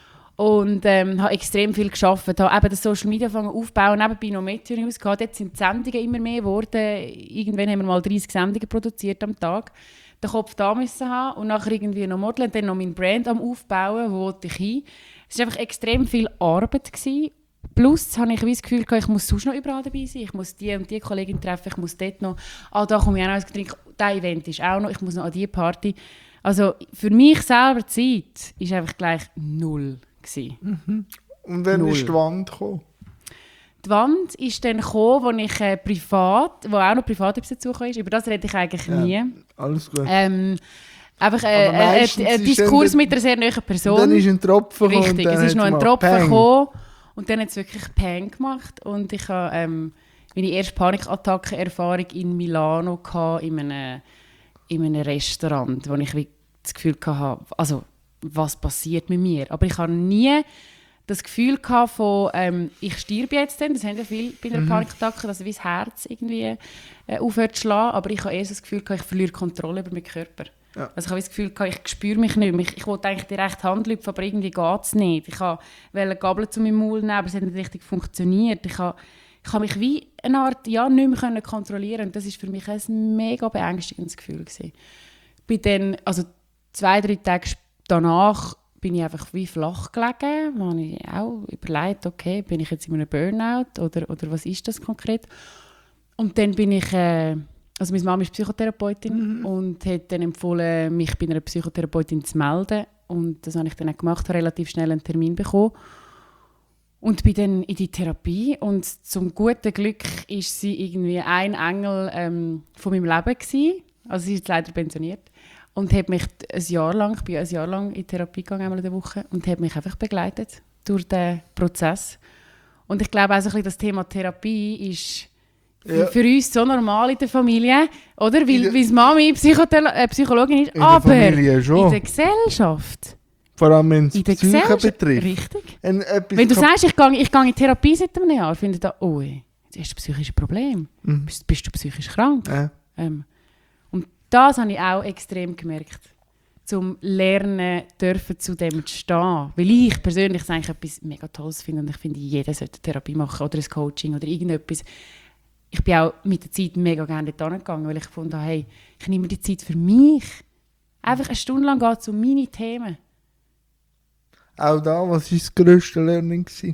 Und ähm, habe extrem viel gearbeitet, habe eben das Social Media angefangen aufbauen, nebenbei noch Meteo-News gehabt. Dort sind die Sendungen immer mehr geworden. Irgendwann haben wir mal dreißig Sendungen produziert am Tag. Den Kopf da müssen haben und nachher irgendwie noch modeln und dann noch mein Brand am aufbauen, wo wollte ich hin. Es war einfach extrem viel Arbeit gewesen. Plus habe ich das Gefühl, ich muss sonst noch überall dabei sein. Ich muss die und die Kollegin treffen, ich muss dort noch, ah, da komme ich auch noch ins Getränk, das Event ist auch noch, ich muss noch an diese Party. Also für mich selber die Zeit ist einfach gleich null gewesen. Und dann Null. ist die Wand gekommen. Die Wand ist dann gekommen, wo ich äh, privat, wo auch noch privat etwas dazugekommen ist. Über das rede ich eigentlich Ja. nie. Alles gut. Ähm, einfach äh, Aber äh, äh, meistens ein ist Diskurs dann- mit einer sehr nahen Person. Und dann ist ein Tropfen gekommen. Richtig, und dann es ist noch hat's ein mal Tropfen Peng. gekommen und dann hat es wirklich Peng gemacht. Und ich hatte ähm, meine erste Panikattacke-Erfahrung in Milano gehabt, in einem, in einem Restaurant, wo ich wie das Gefühl hatte, also was passiert mit mir? Aber ich habe nie das Gefühl gehabt von, ähm, ich sterbe jetzt dann, das haben ja viele bei einer Mhm. Panikattacke, dass wie das Herz irgendwie äh, aufhört zu schlagen, aber ich habe eher so das Gefühl gehabt, ich verliere Kontrolle über meinen Körper. Ja. Also ich habe das Gefühl gehabt, ich spüre mich nicht mehr. Ich, ich wollte eigentlich die rechte Hand lüpfen, aber irgendwie geht es nicht. Ich wollte eine Gabel zu meinem Maul nehmen, aber es hat nicht richtig funktioniert. Ich habe, ich habe mich wie eine Art, ja, nicht mehr können kontrollieren und das war für mich ein mega beängstigendes Gefühl gewesen. Bin dann, also zwei, drei Tage danach bin ich einfach wie flach gelegen. Da habe ich auch überlegt, okay, bin ich jetzt in einem Burnout oder, oder was ist das konkret? Und dann bin ich, äh, also meine Mama ist Psychotherapeutin Mhm. und hat dann empfohlen, mich bei einer Psychotherapeutin zu melden. Und das habe ich dann auch gemacht, habe relativ schnell einen Termin bekommen. Und bin dann in die Therapie und zum guten Glück ist sie irgendwie ein Engel ähm, von meinem Leben gewesen. Also sie ist leider pensioniert. Und hat mich ein Jahr lang, ich bin ein Jahr lang in Therapie gegangen, einmal in der Woche, und hat mich einfach begleitet durch den Prozess. Und ich glaube auch so ein bisschen, das Thema Therapie ist für, Ja. für uns so normal in der Familie, oder? Weil, In der- weil die Mami Psychothera- äh, Psychologin ist, In der aber Familie schon. in der Gesellschaft, Vor allem, wenn es in die der Psyche Gesellschaft, betrifft. richtig. Ein, etwas Wenn du kap- sagst, ich gehe, ich gehe in Therapie seit einem Jahr, findet da, oh, jetzt hast du psychische Probleme. Mhm. Bist, bist du psychisch krank? Ja. Ähm, und das habe ich auch extrem gemerkt. Zum Lernen dürfen, zu dem zu stehen. Weil ich persönlich es eigentlich etwas mega Tolles finde und ich finde, jeder sollte Therapie machen oder ein Coaching oder irgendetwas. ich bin auch mit der Zeit mega gerne dort hingegangen, weil ich gefunden habe, hey, ich nehme mir die Zeit für mich. Einfach eine Stunde lang geht es um meine Themen. Auch da, was war das grösste Learning? Gewesen?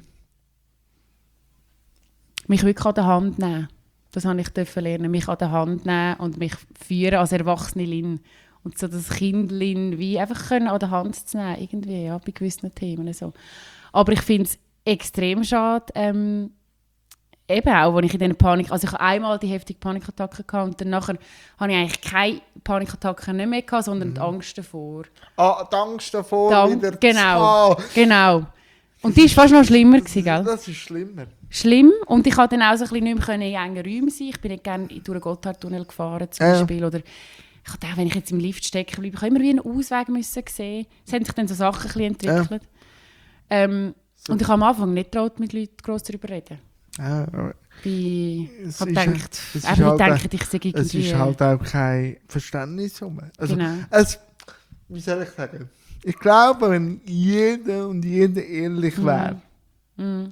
Mich wirklich an der Hand nehmen. Das habe ich dürfen lernen. Mich an der Hand nehmen und mich führen als erwachsene Lin. Und so das Kindlin wie einfach können an der Hand zu nehmen, irgendwie, ja, bei gewissen Themen. So. Aber ich finde es extrem schade, ähm, eben auch, als ich in dieser Panik, also ich hatte einmal die heftige Panikattacke gehabt und dann nachher habe ich eigentlich keine Panikattacke nicht mehr gehabt, sondern mhm. die Angst davor. Ah, die Angst davor Dank, wieder genau, zu genau. Und die war fast noch schlimmer gewesen, gell? Das ist schlimmer. Schlimm. Und ich konnte dann auch so ein bisschen nicht mehr in engen Räumen sein. Ich bin nicht gerne durch den Gotthardtunnel gefahren, zum Beispiel. Äh. Oder ich hatte auch, wenn ich jetzt im Lift stecken bleibe, ich habe immer wie einen Ausweg müssen sehen. Es haben sich dann so Sachen ein bisschen entwickelt. Äh. Ähm, so. Und ich habe am Anfang nicht getraut, mit Leuten gross darüber zu reden. Ja, ich habe gedacht, es einfach halt gedacht, ich sage irgendwie... Es ist halt auch kein Verständnis. Also, genau. Es, wie soll ich sagen? Ich glaube, wenn jeder und jeder ehrlich wäre, mm.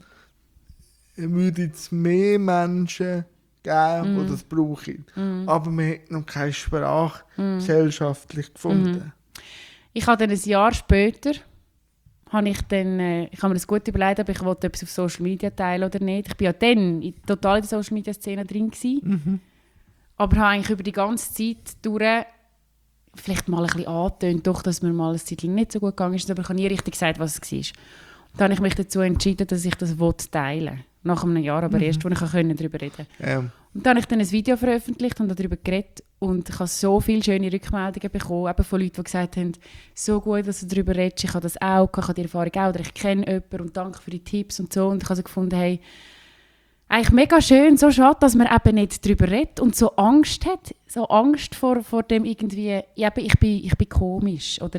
würde es mehr Menschen geben, mm. die das brauchen. Mm. Aber man hat noch keine Sprache mm. gesellschaftlich gefunden. Mm. Ich habe dann ein Jahr später, habe ich, dann, äh, ich habe mir das gut überlegt, ob ich wollte etwas auf Social Media teilen oder nicht. Ich war ja dann in, total in der Social Media Szene drin gewesen, mhm. aber habe eigentlich über die ganze Zeit durch vielleicht mal ein bisschen angetönt, doch, dass mir mal eine Zeit lang nicht so gut gegangen ist, aber ich habe nie richtig gesagt, was es war. Und dann habe ich mich dazu entschieden, dass ich das teilen will. Nach einem Jahr, aber mhm. erst, als ich darüber reden konnte. Ja. Und dann habe ich dann ein Video veröffentlicht und darüber geredet und ich habe so viele schöne Rückmeldungen bekommen, eben von Leuten, die gesagt haben, so gut, dass du darüber redest, ich habe das auch, ich habe die Erfahrung auch, oder ich kenne jemanden und danke für die Tipps und so. Und ich habe so gefunden, hey, eigentlich mega schön, so schade, dass man eben nicht darüber redet und so Angst hat, so Angst vor, vor dem irgendwie, ja, ich bin, ich bin komisch oder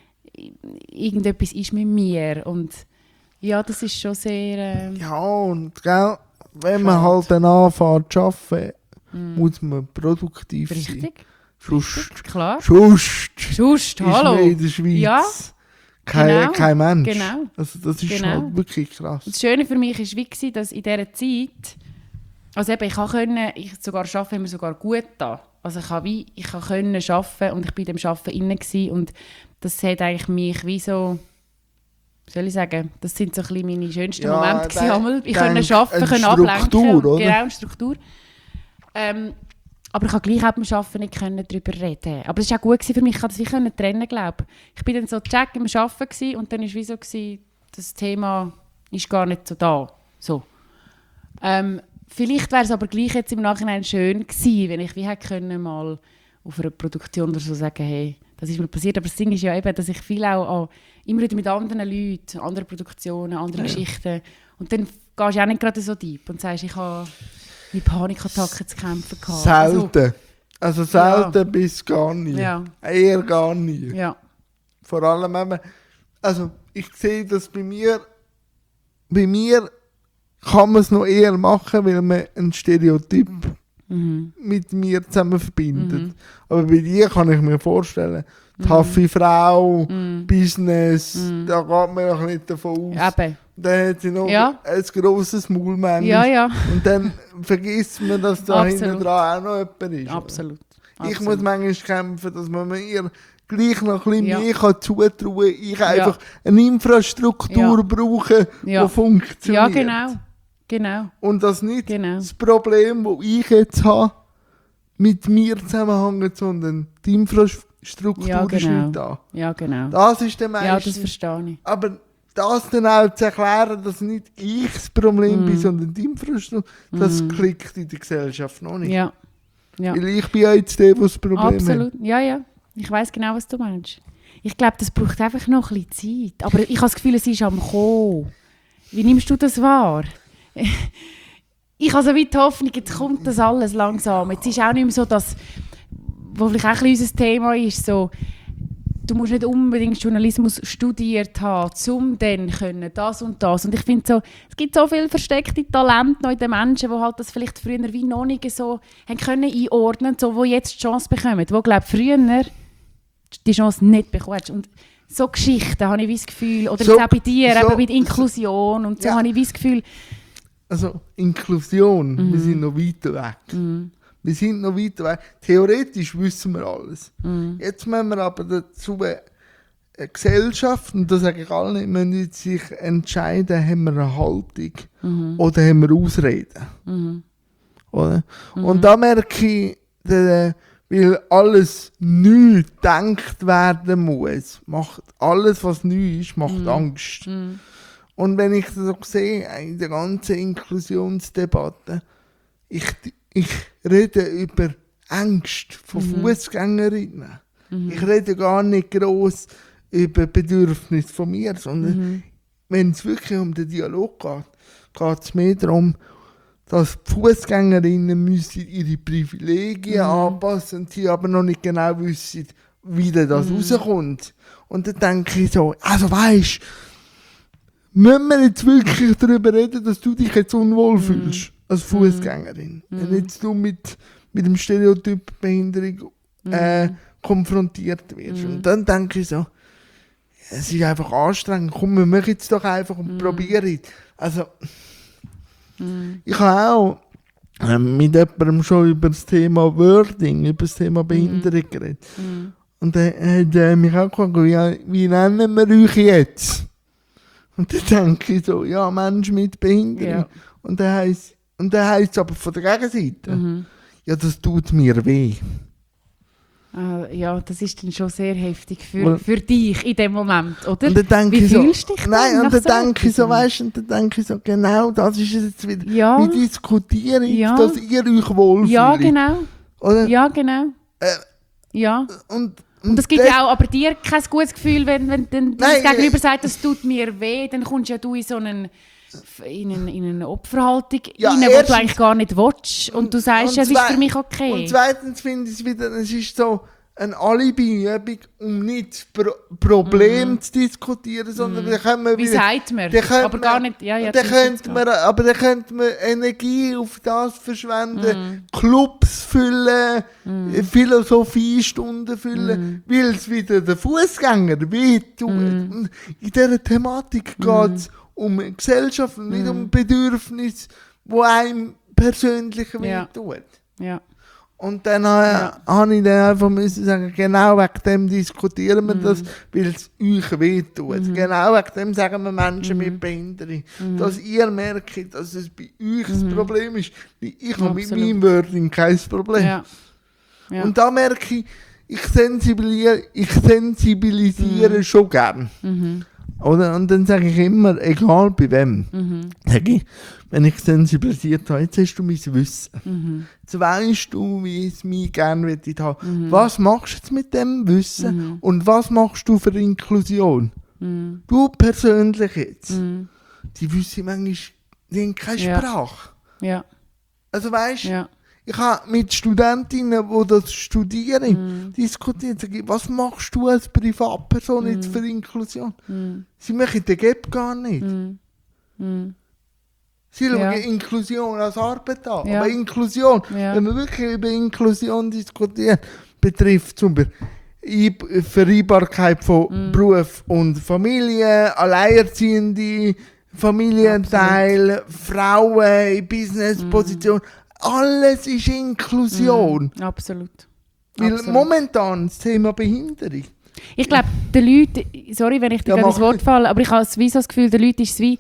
irgendetwas ist mit mir und ja, das ist schon sehr... Äh, ja, und gell, wenn man halt dann anfängt zu arbeiten, mm. muss man produktiv Richtig. sein. Sonst, Richtig, klar. Sonst, Sonst ist hallo. man in der Schweiz ja, kein, genau, kein Mensch. Genau. Also das ist genau. halt wirklich krass. Das Schöne für mich war, wie, dass in dieser Zeit, also eben, ich konnte ich sogar arbeiten, haben wir sogar gut da. Also ich konnte wie, ich konnte arbeiten und ich war in dem Arbeiten inne gewesen, und das hat eigentlich mich wie so, wie soll ich sagen, das sind so ein bisschen meine schönsten ja, Momente gewesen. Ich konnte arbeiten, eine konnte ablenken. Oder? Genau, eine Struktur. Ähm, aber ich konnte gleich auch beim Arbeiten nicht darüber reden. Aber es war auch gut für mich, ich konnte das wie trennen, glaube ich. Ich war dann so check im Arbeiten gewesen, und dann war es wie so, gewesen, das Thema ist gar nicht so da. So. Ähm, vielleicht wäre es aber gleich jetzt im Nachhinein schön gewesen, wenn ich wie hätte können, mal auf einer Produktion oder so sagen, hey, das ist mir passiert. Aber das Ding ist ja eben, dass ich viel auch an, immer wieder mit anderen Leuten, anderen Produktionen, anderen ja. Geschichten, und dann gehst du auch nicht gerade so deep und sagst, ich habe mit Panikattacken zu kämpfen gehabt. Selten. Also, also selten ja. bis gar nie. Ja. Eher gar nie. Ja. Vor allem eben, also ich sehe das bei mir, bei mir kann man es noch eher machen, weil man ein Stereotyp mhm. mit mir zusammen verbindet. Mhm. Aber bei dir kann ich mir vorstellen, die taffe Frau, mhm. Business, mhm. da geht man auch nicht davon aus. Eben. Dann hat sie noch ja. ein grosses Maulmännchen. Ja, ja. Und dann vergisst man, dass da hinten dran auch noch jemand ist. Absolut. Ich Absolut. muss manchmal kämpfen, dass man mir gleich noch ein bisschen ja. mehr kann zutrauen kann. Ich ja. einfach eine Infrastruktur ja. brauche, ja. die funktioniert. Ja, genau. genau. Und das nicht genau. das Problem, das ich jetzt habe, mit mir zusammenhängt, sondern die Infrastruktur ja, genau. ist nicht da. Ja, genau. Das ist der meiste. Ja, das verstehe ich. Aber das dann auch zu erklären, dass nicht ich das Problem mm. bin, sondern die Infrastruktur, das mm. klickt in der Gesellschaft noch nicht. Ja. ja. Weil ich bin ja jetzt der, der das Problem Absolut. hat. Ja, ja. Ich weiss genau, was du meinst. Ich glaube, das braucht einfach noch ein bisschen Zeit. Aber ich habe das Gefühl, es ist am Kommen. Wie nimmst du das wahr? Ich habe so weit die Hoffnung, jetzt kommt das alles langsam. Jetzt ist auch nicht mehr so, dass, wo vielleicht auch ein bisschen unser Thema ist, so, du musst nicht unbedingt Journalismus studiert haben, um dann können, das und das. Und ich finde so, es gibt so viele versteckte Talente noch in den Menschen, die halt das vielleicht früher wie noch nicht so haben können einordnen, so, die jetzt die Chance bekommen, die, glaube ich, früher die Chance nicht bekommen. Und so Geschichten habe ich wie das Gefühl, oder so, jetzt auch bei dir, so, eben mit Inklusion und so, ja. habe ich wie das Gefühl, also Inklusion, Mhm. wir sind noch weit weg. Mhm. Wir sind noch weit weg. Theoretisch wissen wir alles. Mhm. Jetzt müssen wir aber dazu eine Gesellschaft, und das sage ich allen, müssen jetzt sich entscheiden, haben wir eine Haltung Mhm. oder haben wir Ausreden. Mhm. Oder? Und da merke ich, der, weil alles neu gedacht werden muss, macht alles, was neu ist, macht Mhm. Angst. Mhm. Und wenn ich das so sehe, in der ganzen Inklusionsdebatte, ich, ich rede über Ängste von Mhm. Fußgängerinnen. Mhm. Ich rede gar nicht gross über Bedürfnisse von mir, sondern Mhm. wenn es wirklich um den Dialog geht, geht es mehr darum, dass die Fußgängerinnen müssen ihre Privilegien Mhm. anpassen und sie aber noch nicht genau wissen, wie denn das Mhm. rauskommt. Und dann denke ich so, also weisst, müssen wir jetzt wirklich darüber reden, dass du dich jetzt unwohl Mhm. fühlst als Fußgängerin? Mhm. Wenn jetzt du mit, mit dem Stereotyp Behinderung äh, Mhm. konfrontiert wirst. Mhm. Und dann denke ich so, es ist einfach anstrengend, komm, wir machen es doch einfach und Mhm. probieren es. Also, Mhm. ich habe auch ähm, mit jemandem schon über das Thema Wording, über das Thema Behinderung geredet. Mhm. Und dann hat er mich auch gefragt, ja, wie nennen wir euch jetzt? Und dann denke ich so, ja, Mensch mit Behinderung. Ja. Und dann heisst und dann heisst es aber von der Gegenseite, Mhm. ja, das tut mir weh. Ah, ja, das ist dann schon sehr heftig für, Oder- für dich in dem Moment, oder? Und dann denke Wie ich so, fühlst du dich nein, dann und nach dann so denke ich so, etwas? weißt du, und dann denke ich so, genau, das ist es jetzt wieder. Ja. Wir diskutieren jetzt, Ja. dass ihr euch wohlfühlt. Ja, genau. Oder? Ja, genau. Äh, Ja. Und, Und es gibt ja auch aber dir kein gutes Gefühl, wenn, wenn dann das Nein, Gegenüber äh, sagt, das tut mir weh, dann kommst ja du in so einen, in eine, in eine Opferhaltung Ja, rein, die du erstens- eigentlich gar nicht willst. Und du sagst, und ja, es ist zwei- für mich okay. Und zweitens finde ich es wieder, es ist so ein Alibi-Übung, um nicht das Pro Problem zu diskutieren, sondern dann können wir Wie wieder... sagt man? dann könnte Aber man- gar nicht, ja, ja. dann das ist jetzt könnte man, aber dann könnte man Energie auf das verschwenden, Mhm. Clubs füllen, Philosophiestunden füllen, weil es wieder den Fußgänger wehtut. Und in dieser Thematik geht es um eine Gesellschaft und nicht um Bedürfnisse, die einem persönlich Ja. wehtut. Ja. Und dann ja. habe ich dann einfach müssen sagen, genau wegen dem diskutieren wir das, weil es euch wehtut. Genau wegen dem sagen wir Menschen mit Behinderung, dass ihr merkt, dass es bei euch das Problem ist. Ich habe mit Absolut. meinem Wording kein Problem. Ja. Ja. Und da merke ich, ich sensibilisiere, ich sensibilisiere schon gern. Mhm. Oder? Und dann sage ich immer, egal bei wem, Mhm. sage ich, wenn ich sensibilisiert habe, jetzt hast du mein Wissen. Mhm. Jetzt weisst du, wie ich es mir gerne möchte haben. Was machst du jetzt mit dem Wissen Mhm. und was machst du für Inklusion? Mhm. Du persönlich jetzt. Mhm. Die wissen manchmal, die haben keine Ja. Sprache. Ja. Also weißt du, Ja. ich habe mit Studentinnen, die das studieren, diskutiert. Sag ich, was machst du als Privatperson jetzt für Inklusion? Mhm. Sie machen den Gap gar nicht. Mhm. Mhm. Sie schauen Ja. Inklusion als Arbeit an. Ja. Aber Inklusion, Ja. wenn wir wirklich über Inklusion diskutieren, betrifft zum Beispiel I- Vereinbarkeit von Mhm. Beruf und Familie, alleinerziehende Familienteil, Frauen in Businessposition. Alles ist Inklusion. Mhm. Absolut. Weil Absolut. momentan das Thema Behinderung. Ich glaube, den Leuten, sorry, wenn ich dir Ja, gerade ins mach Wort nicht. falle, aber ich habe wie so das Gefühl, den Leuten ist es wie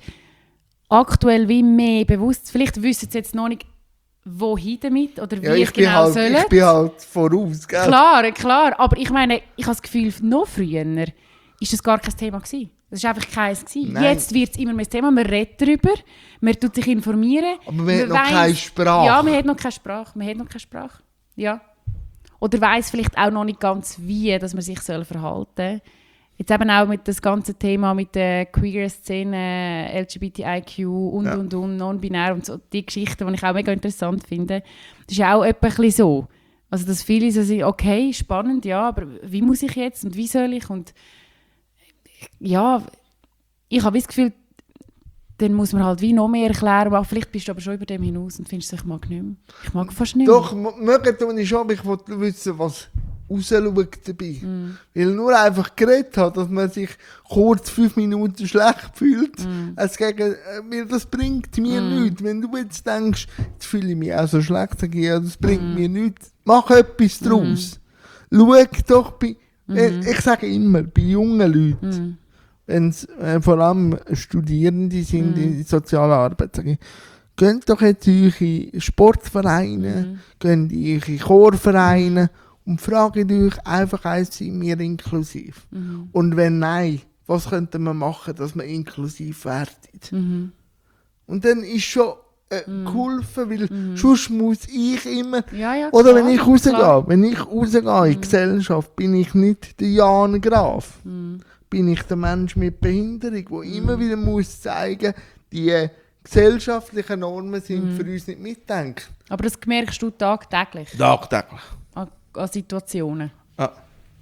aktuell wie mehr bewusst. Vielleicht wissen sie jetzt noch nicht, wohin damit oder wie Ja, es ich, bin genau halt, sollen. ich bin halt voraus. Gell? Klar, klar. Aber ich meine, ich habe das Gefühl, noch früher ist das gar kein Thema gewesen. Das war einfach keins gewesen. Nein. Jetzt wird es immer mehr ein Thema. Man redet darüber, man tut sich informieren. Aber man hat noch weiss- keine Sprache. Ja, man hat noch keine Sprache. Man hat noch keine Sprache. Ja. Oder weiss vielleicht auch noch nicht ganz, wie dass man sich soll verhalten soll. Jetzt eben auch mit das ganze Thema mit der Queer-Szene, L G B T I Q und, Ja. und, und, non-binär und so, die Geschichten, die ich auch mega interessant finde. Das ist ja auch etwa ein bisschen so. Also, dass viele so sagen, okay, spannend, ja, aber wie muss ich jetzt und wie soll ich? Und ja, ich habe das Gefühl, dann muss man halt wie noch mehr erklären, aber vielleicht bist du aber schon über dem hinaus und findest, ich mag nicht mehr. Ich mag fast nicht mehr. Doch, m- mögen tue ich schon, aber ich wollte wissen, was, rausschaue dabei. Mm. Weil nur einfach geredet hat, dass man sich kurz fünf Minuten schlecht fühlt, mm. als gegen, weil das bringt mir mm. nichts. Wenn du jetzt denkst, jetzt fühle ich mich auch so schlecht, sage ich, ja, das bringt mm. mir nichts. Mach etwas draus. Mm. Schau doch bei, mm. ich sage immer, bei jungen Leuten, mm. wenn es äh, vor allem Studierende sind mm. in der sozialen Arbeit, sage ich, geht doch jetzt in eure Sportvereine, mm. geht in eure Chorvereine und fragt euch einfach eins, sind wir inklusiv? Mm. Und wenn nein, was könnte man machen, dass man inklusiv wird? Mm. Und dann ist schon äh, mm. geholfen, weil mm. sonst muss ich immer, ja, ja, oder klar, wenn ich rausgehe, klar. wenn ich rausgehe mm. in die Gesellschaft, bin ich nicht der Jan Graf. Mm. Bin ich der Mensch mit Behinderung, der mm. immer wieder muss zeigen, die gesellschaftliche Normen sind mm. für uns nicht mitdenken. Aber das merkst du tagtäglich? Tagtäglich. An, an Situationen? Ja.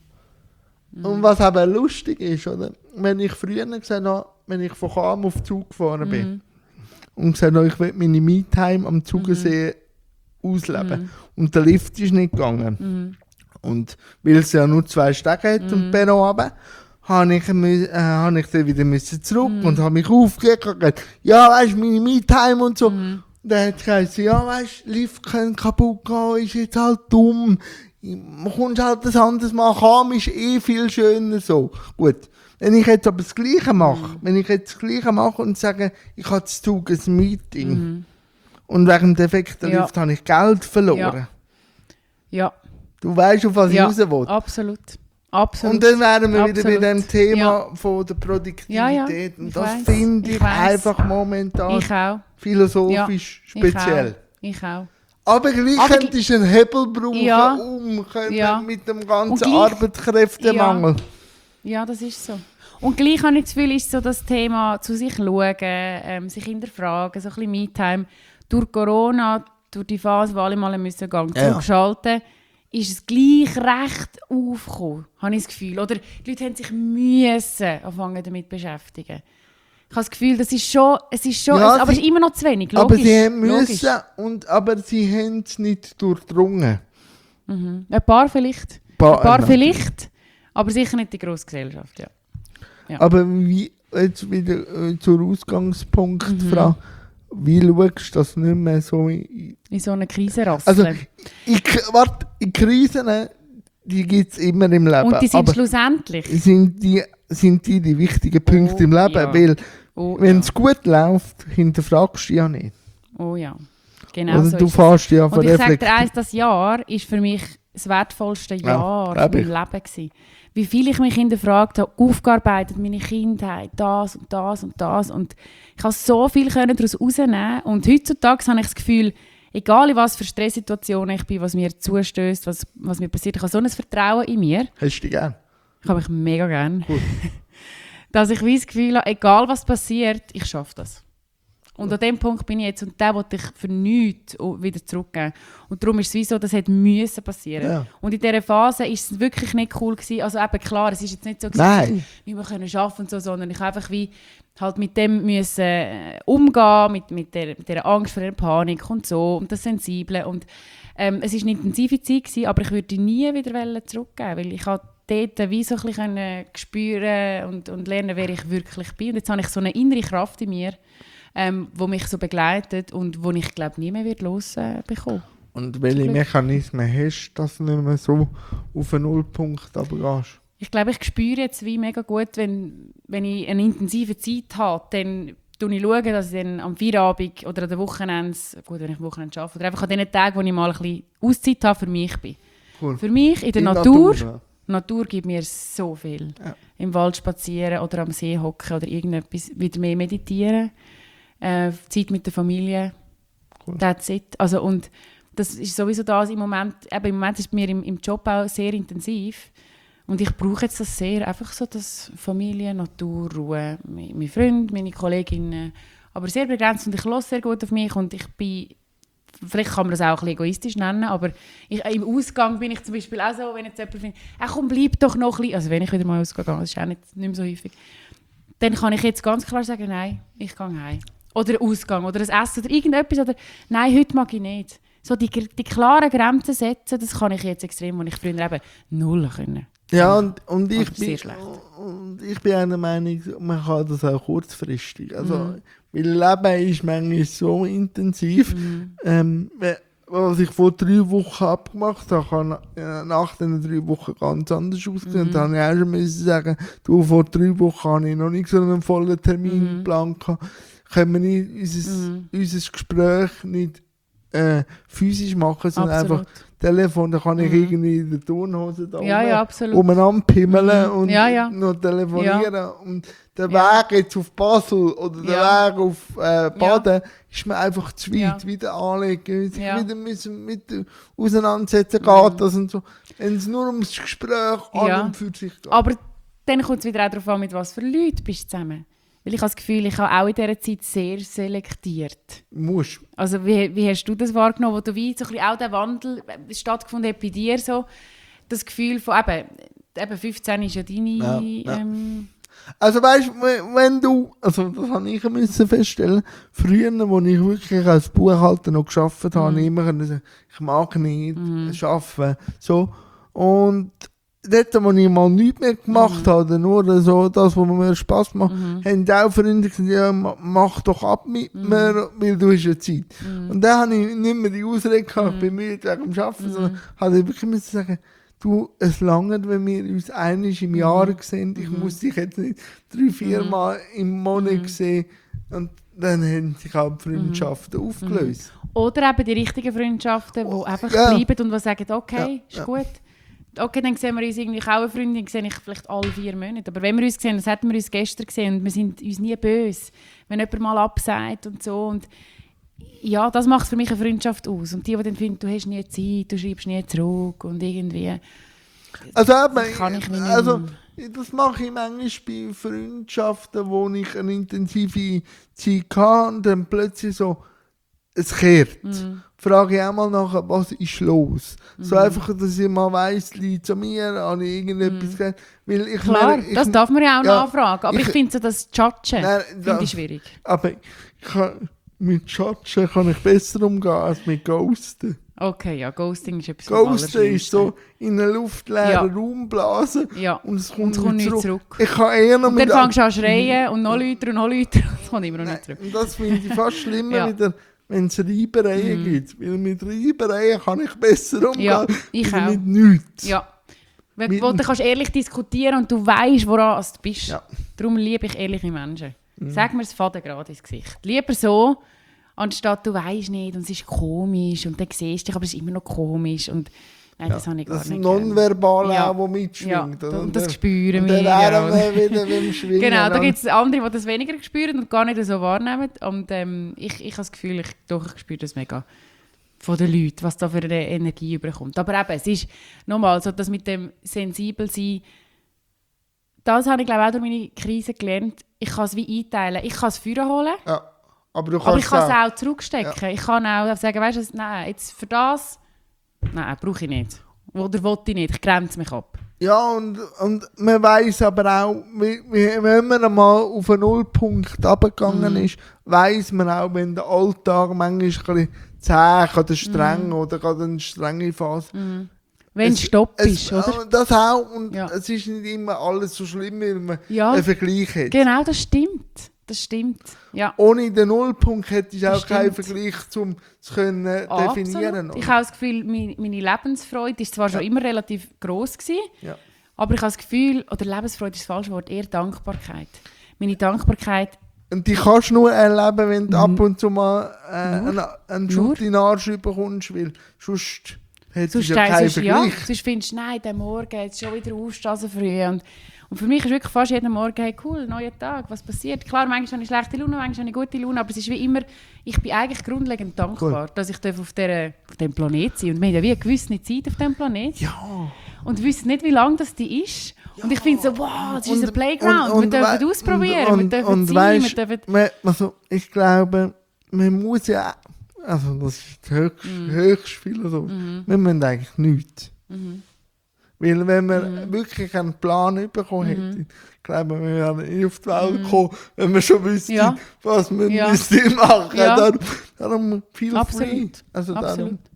Mm. Und was eben lustig ist, oder? Wenn ich früher gesehen habe, wenn ich von Cham auf Zug gefahren bin mm. und gesagt habe, ich will meine Me-Time am Zugersee mm. ausleben. Mm. Und der Lift ist nicht gegangen. Mm. Und weil es ja nur zwei Stege hat mm. und Benno runter, habe ich, äh, hab ich dann wieder müssen zurück mm. und habe mich aufgeregt und gesagt, ja, weißt du, meine Me-Time und so. Mm. Und dann hat es gesagt, ja, weißt du, Lift kann kaputt gehen, ist jetzt halt dumm. Man kann halt das anders machen, Cham ist eh viel schöner so. Gut, wenn ich jetzt aber das Gleiche mache, mm. wenn ich jetzt das Gleiche mache und sage, ich habe zu Zug ein Meeting mm. und wegen dem defekten ja. Lift habe ich Geld verloren. Ja. ja. Du weißt, auf was ja. ich raus will. Absolut. Absolut. Und dann wären wir Absolut. wieder bei dem Thema ja. von der Produktivität. Ja, ja. Und das finde ich, ich einfach momentan ich auch. philosophisch ja. speziell. Ich auch. Ich auch. Aber gleich Aber könntest du einen Hebel brauchen, ja. um ja. mit dem ganzen gleich, Arbeitskräftemangel. Ja. ja, das ist so. Und gleich habe ich das Gefühl, ist so das Thema zu sich schauen, ähm, sich hinterfragen, so ein bisschen Me-Time. Durch Corona, durch die Phase, wo alle mal müssen Gang ja. zurückschalten, ist es gleich recht aufgekommen, habe ich das Gefühl. Oder die Leute haben sich müssen anfangen damit beschäftigen. Ich habe das Gefühl, das ist schon, es ist schon, ja, es, aber sie, es ist immer noch zu wenig, logisch. Aber sie haben müssen, logisch. und, aber sie haben es nicht durchdrungen. Mhm. Ein paar vielleicht, Ba- ein paar äh, vielleicht, aber sicher nicht die grosse Gesellschaft, ja. ja. Aber wie, jetzt wieder äh, zur Ausgangspunktfrage, mhm. wie schaust du das nicht mehr so in, in so eine Krise rasseln? Also, ich, warte, in Krisen, die gibt es immer im Leben. Und die sind aber schlussendlich... Sind die, sind die die wichtigen Punkte oh, im Leben? Ja. Weil, oh, wenn es ja. gut läuft, hinterfragst du ja nicht. Oh ja, genau Oder so du ist fährst ja Und ich sage dir eins, das Jahr war für mich das wertvollste Jahr ja, in meinem Leben gewesen. Wie viel ich mich hinterfragt habe, aufgearbeitet, meine Kindheit, das und das und das. Und ich konnte so viel daraus herausnehmen. Und heutzutage habe ich das Gefühl, egal in was für Stresssituationen ich bin, was mir zustößt, was, was mir passiert, ich habe so ein Vertrauen in mir. Hast du dich gern? Ich habe mich mega gern. Cool. Dass ich das Gefühl habe, egal was passiert, ich schaffe das. Und an dem Punkt bin ich jetzt, und den wollte ich für nichts wieder zurückgeben. Und darum ist es wie so, das hätte müssen passieren. Ja. Und in dieser Phase war es wirklich nicht cool gewesen. Also eben klar, es ist jetzt nicht so gewesen, wie wir können arbeiten und so, sondern ich einfach wie halt mit dem müssen äh, umgehen, mit, mit, der, mit der Angst vor der Panik und so, und das Sensible. Und ähm, es war eine intensive Zeit gewesen, aber ich würde nie wieder zurückgeben, weil ich halt dort wie so ein bisschen spüren und, und lernen, wer ich wirklich bin. Und jetzt habe ich so eine innere Kraft in mir, ähm, die mich so begleitet und die ich, glaube nie mehr wird losbekommen. Äh, und welche Mechanismen hast du, dass du nicht mehr so auf einen Nullpunkt runtergehst? Ich glaube, ich spüre jetzt wie mega gut, wenn, wenn ich eine intensive Zeit habe, dann schaue ich, schauen, dass ich dann am Feierabend oder an den Wochenenden, gut, wenn ich am Wochenende arbeite, oder einfach an den Tagen, wo ich mal ein bisschen Auszeit habe, für mich bin. Cool. Für mich in der in Natur. Natur, ja. Natur gibt mir so viel. Ja. Im Wald spazieren oder am See hocken oder irgendetwas, wieder mehr meditieren. Äh, Zeit mit der Familie. Cool. That's it. Also, und das ist sowieso das im Moment, eben im Moment ist es bei mir im, im Job auch sehr intensiv. Und ich brauche jetzt das sehr, einfach so das Familie, Natur, Ruhe, meine Freunde, meine Kolleginnen, aber sehr begrenzt und ich höre sehr gut auf mich und ich bin, vielleicht kann man das auch ein bisschen egoistisch nennen, aber ich, im Ausgang bin ich zum Beispiel auch so, wenn jetzt jemand findet, ach komm, bleib doch noch ein bisschen, also wenn ich wieder mal ausgehe, das ist auch nicht, nicht mehr so häufig, dann kann ich jetzt ganz klar sagen, nein, ich gehe heim. Oder ein Ausgang, oder ein Essen, oder irgendetwas, oder nein, heute mag ich nicht. so die, die klaren Grenzen setzen, das kann ich jetzt extrem, wo ich früher eben null können. Ja, und, und, ich Oder sehr bin, schlecht. und ich bin einer Meinung, man kann das auch kurzfristig. Also, Mhm. weil Leben ist manchmal so intensiv. Mhm. Ähm, we- was ich vor drei Wochen abgemacht habe, kann äh, nach den drei Wochen ganz anders aussehen. Mhm. Da habe ich auch schon müssen sagen, du, vor drei Wochen habe ich noch nicht so einen vollen Terminplan gehabt. Können wir nicht unser, Mhm. unser Gespräch nicht äh, physisch machen, sondern Absolut. einfach Telefon, da kann ich Mhm. irgendwie in der Turnhose da Ja, oben ja, absolut. umeinander pimmeln Mhm. und Ja, ja. noch telefonieren. Und der Ja. Weg jetzt auf Basel oder der Ja. Weg auf äh, Baden ist mir einfach zu weit. Ja. Wieder anlegen, sich Ja. wieder müssen mit äh, auseinandersetzen, Mhm. geht das und so. Wenn es nur ums Gespräch Ja. an und für sich geht. Aber dann kommt es wieder auch darauf an, mit was für Leuten bist du zusammen. Weil ich habe das Gefühl, ich habe auch in dieser Zeit sehr selektiert. Musst. Also wie, wie hast du das wahrgenommen, wo du wie so ein bisschen auch der Wandel äh, stattgefunden hat bei dir so? Das Gefühl von, eben, eben fünfzehn ist ja deine... Ja, ja. Ähm, Also weißt du, wenn- wenn du, also das habe ich müssen feststellen, früher, als ich wirklich als Buchhalter noch gearbeitet habe, Mhm. habe ich immer gesagt, ich mag nicht arbeiten. So. Und dort, wo ich mal nichts mehr gemacht Mhm. habe, nur so das, was mir Spass macht, Mhm. haben auch Freunde gesagt, ja, ma- mach doch ab mit Mhm. mir, weil du hast ja Zeit. Mhm. Und dann habe ich nicht mehr die Ausrede gehabt, ich Mhm. bin müde wegen dem Arbeiten, Mhm. sondern habe ich wirklich müssen sagen, du, es langt, wenn wir uns einmal im Jahr sehen. Ich Mhm. muss dich jetzt nicht drei, vier Mhm. Mal im Monat Mhm. sehen. Und dann haben sich auch die Freundschaften aufgelöst. Oder eben die richtigen Freundschaften, die Oh, einfach ja. bleiben und die sagen, okay, Ja, ist ja. gut. Okay, dann sehen wir uns irgendwie, ich auch eine Freundin, sehe ich vielleicht alle vier Monate. Aber wenn wir uns sehen, das hätten wir uns gestern gesehen und wir sind uns nie böse, wenn jemand mal absagt und so. Und ja, das macht für mich eine Freundschaft aus. Und die, die dann finden, du hast nie Zeit, du schreibst nie zurück und irgendwie... Also, eben, kann ich nicht also mehr. das mache ich manchmal bei Freundschaften, wo ich eine intensive Zeit hatte und dann plötzlich so, es kehrt. Mhm. Frage ich auch mal nach, was ist los? So Mhm. einfach, dass ich mal weiss, liegt zu mir, habe ich irgendetwas Mhm. gehört. Weil ich Klar, merke, ich, das darf man ja auch ja, nachfragen. Aber ich, ich- finde so das Judgen, Nein, finde das- ich schwierig. Aber ich kann, mit Schatschen kann ich besser umgehen als mit Ghosten. Okay, ja, Ghosting ist etwas vom Ghosten ist so in einen luftleeren Ja. Raum blasen Ja, und es und kommt, es kommt nicht nicht zurück. zurück. Ich kann eher noch Und dann mit fängst du an zu schreien und noch lauter und noch lauter. Das kommt immer noch Nein, nicht zurück. und das finde ich fast schlimmer, Ja. wieder, wenn es Reibereien Mhm. gibt. Weil mit Reibereien kann ich besser umgehen Ja, ich als auch. mit nichts. Ja. Wenn, Mit- wo du kannst ehrlich diskutieren und du weißt, woran du bist. Ja. Darum liebe ich ehrliche Menschen. Sag mir das Faden gerade ins Gesicht. Lieber so, anstatt du weißt nicht und es ist komisch und dann siehst du dich, aber es ist immer noch komisch. Und nein, das habe ich gar Das nicht gern. Nonverbale Ja. auch, das mitschwingt. Ja, oder? und das Der- spüren und wir. der ja. Arm wieder beim Schwingen. Genau, da und- gibt es andere, die das weniger spüren und gar nicht so wahrnehmen. Und ähm, ich, ich habe das Gefühl, ich, doch, ich spüre das mega von den Leuten, was da für eine Energie überkommt. Aber eben, es ist nochmal so, das mit dem sensibel sein, das habe ich glaube auch durch meine Krise gelernt. Ich kann es wie einteilen. Ich kann es Feuer holen, Ja, aber du kannst aber ich kann es auch. auch zurückstecken. Ich kann auch sagen, weißt du, nein, jetzt für das, nein, brauche ich nicht. Oder will ich nicht, ich grenze mich ab. Ja, und, und man weiss aber auch, wie- wie- wenn man einmal auf einen Nullpunkt runtergegangen Mhm. ist, weiss man auch, wenn der Alltag manchmal ein bisschen zäh oder streng Mhm. oder gerade eine strenge Phase. Wenn es Stopp es, ist, oder? Das auch. Und Ja. es ist nicht immer alles so schlimm, weil man Ja. einen Vergleich hat. Genau, das stimmt. Das stimmt. Ja. Ohne den Nullpunkt hätte ich Das auch keinen stimmt. Vergleich zum zu können definieren. Absolut. Ich habe das Gefühl, meine, meine Lebensfreude ist zwar schon immer relativ gross gewesen, Ja. aber ich habe das Gefühl, oder Lebensfreude ist das falsche Wort, eher Dankbarkeit. Meine Dankbarkeit, Und die kannst du nur erleben, wenn du ab und zu mal äh, einen, einen Nur? Schutt in den Arsch bekommst, weil sonst hättest du sonst, ja keinen sonst, ja, Vergleich. sonst findest du, nein, der Morgen, jetzt schon wieder aufstehen so früh. Und, und für mich ist wirklich fast jeden Morgen, hey, cool, neuer Tag, was passiert? Klar, manchmal habe ich schlechte Laune, manchmal habe ich gute Laune, aber es ist wie immer, ich bin eigentlich grundlegend dankbar, dass ich auf, der, auf diesem Planet sein darf. Und wir haben ja wie eine gewisse Zeit auf diesem Planet. Ja. Und wissen nicht, wie lange das die ist. Und ich finde so, wow, das ist Und- unser Playground. und- und wir dürfen wei- ausprobieren, und- wir dürfen und sein, weisst, wir dürfen... man, also, ich glaube, man muss ja, also das ist höchst, Mhm. höchst philosophisch, wir müssen eigentlich nichts. Mhm. Weil wenn man wirklich einen Plan bekommen hätte, ich glaube, wir wären nicht auf die Welt gekommen, wenn wir schon wüssten, Ja. was wir Ja. müssen machen. Ja. Darum, darum feel free. Absolut. Also darum, Absolut.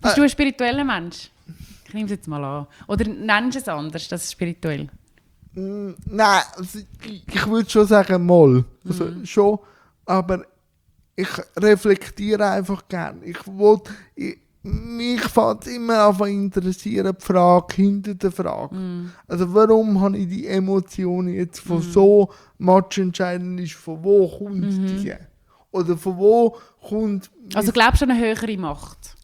Bist äh, du ein spiritueller Mensch? Ich nehme es jetzt mal an. Oder nennst du es anders, das ist spirituell? Mm, nein, also ich, ich würde schon sagen, mal. Also mhm. schon, aber ich reflektiere einfach gerne. Ich wollte... Mich fängt immer an zu interessieren, die Frage hinter der Frage. Mm. Also warum habe ich die Emotionen jetzt von mm. so matchentscheidend ist, von wo kommt mm. die? Oder von wo kommt... Also glaubst du an eine höhere Macht?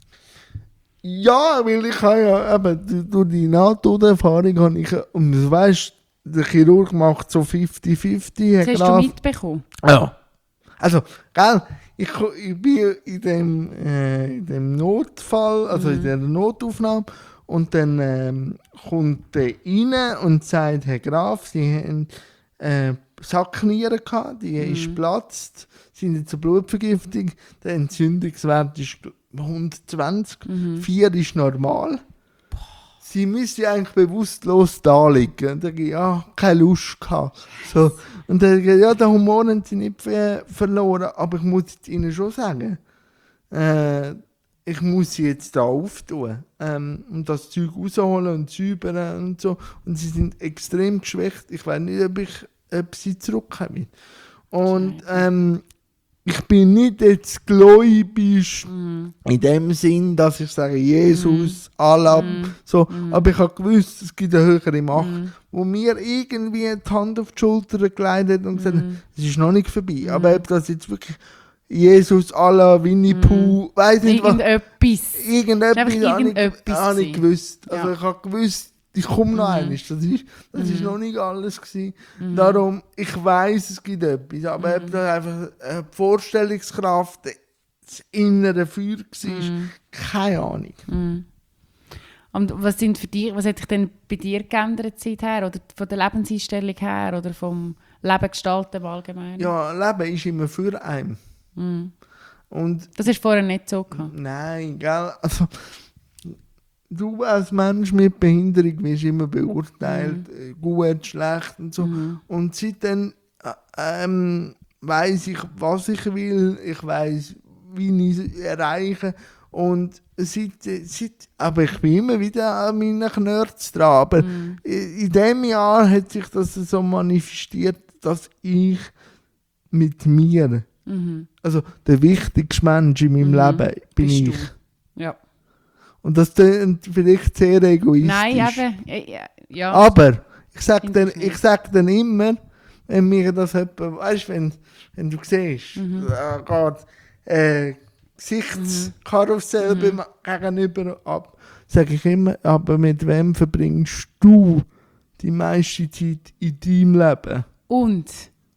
Ja, weil ich habe ja eben durch die Nahtoderfahrung habe ich, und du weißt, der Chirurg macht so fifty fifty. Das hast du mitbekommen? Ja. Also, gell, ich, ich bin in dem, äh, in dem Notfall, also mhm. in der Notaufnahme, und dann ähm, kommt der rein und sagt, Herr Graf, Sie haben äh, Sacknieren gehabt, die mhm. ist geplatzt, sind jetzt eine Blutvergiftung, der Entzündungswert ist hundertzwanzig, mhm. vier ist normal. Sie müsste eigentlich bewusstlos da liegen. Und dann habe ich, ja, keine Lust gehabt. So. Und dann habe ich gesagt, ja, den Humor haben sie nicht äh, verloren, aber ich muss jetzt ihnen schon sagen, äh, ich muss sie jetzt da auftun ähm, und das Zeug rausholen und säubern und so. Und sie sind extrem geschwächt. Ich weiß nicht, ob ich ob sie zurückkommen. Und ähm, ich bin nicht jetzt gläubig mm. in dem Sinn, dass ich sage, Jesus, mm. Allah, mm. so. Mm. Aber ich habe gewusst, es gibt eine höhere Macht, mm. wo mir irgendwie die Hand auf die Schulter gelegt hat und gesagt hat, es ist noch nicht vorbei. Mm. Aber ob das jetzt wirklich Jesus, Allah, Winnie Pooh, mm. weiss nicht was. Irgendetwas. Irgendetwas, irgendetwas habe ich gewusst. Also ja. ich habe gewusst, ich komme noch Mhm. einmal. Das ist, das Mhm. ist noch nicht alles gewesen. Mhm. Darum, ich weiss, es gibt etwas. Aber Mhm. ob das einfach eine Vorstellungskraft, das innere Feuer war, Mhm. keine Ahnung. Mhm. Und was, sind für dich, was hat sich denn bei dir geändert seither? Oder von der Lebenseinstellung her? Oder vom Leben gestalten im Allgemeinen? Ja, Leben ist immer für einen. Mhm. Und das hast du vorher nicht so gehabt? nein, gell? Also, du als Mensch mit Behinderung wirst immer beurteilt, mhm. gut, schlecht und so. Mhm. Und seitdem äh, ähm, weiss ich, was ich will, ich weiss, wie ich es erreiche. Und seit, seit, aber ich bin immer wieder an meinen Knörzen dran. Aber mhm. in, in diesem Jahr hat sich das so manifestiert, dass ich mit mir, mhm. also der wichtigste Mensch in meinem mhm. Leben bin Bist ich. Du. Ja. Und das klingt vielleicht sehr egoistisch. Nein, eben. Ja, ja. Aber ich sage dann, sag dann immer, wenn mir das jemand, weißt du, wenn, wenn du siehst, mhm. äh, geht, äh, Gesichtskarussell mhm. gegenüber ab, sage ich immer, aber mit wem verbringst du die meiste Zeit in deinem Leben? Und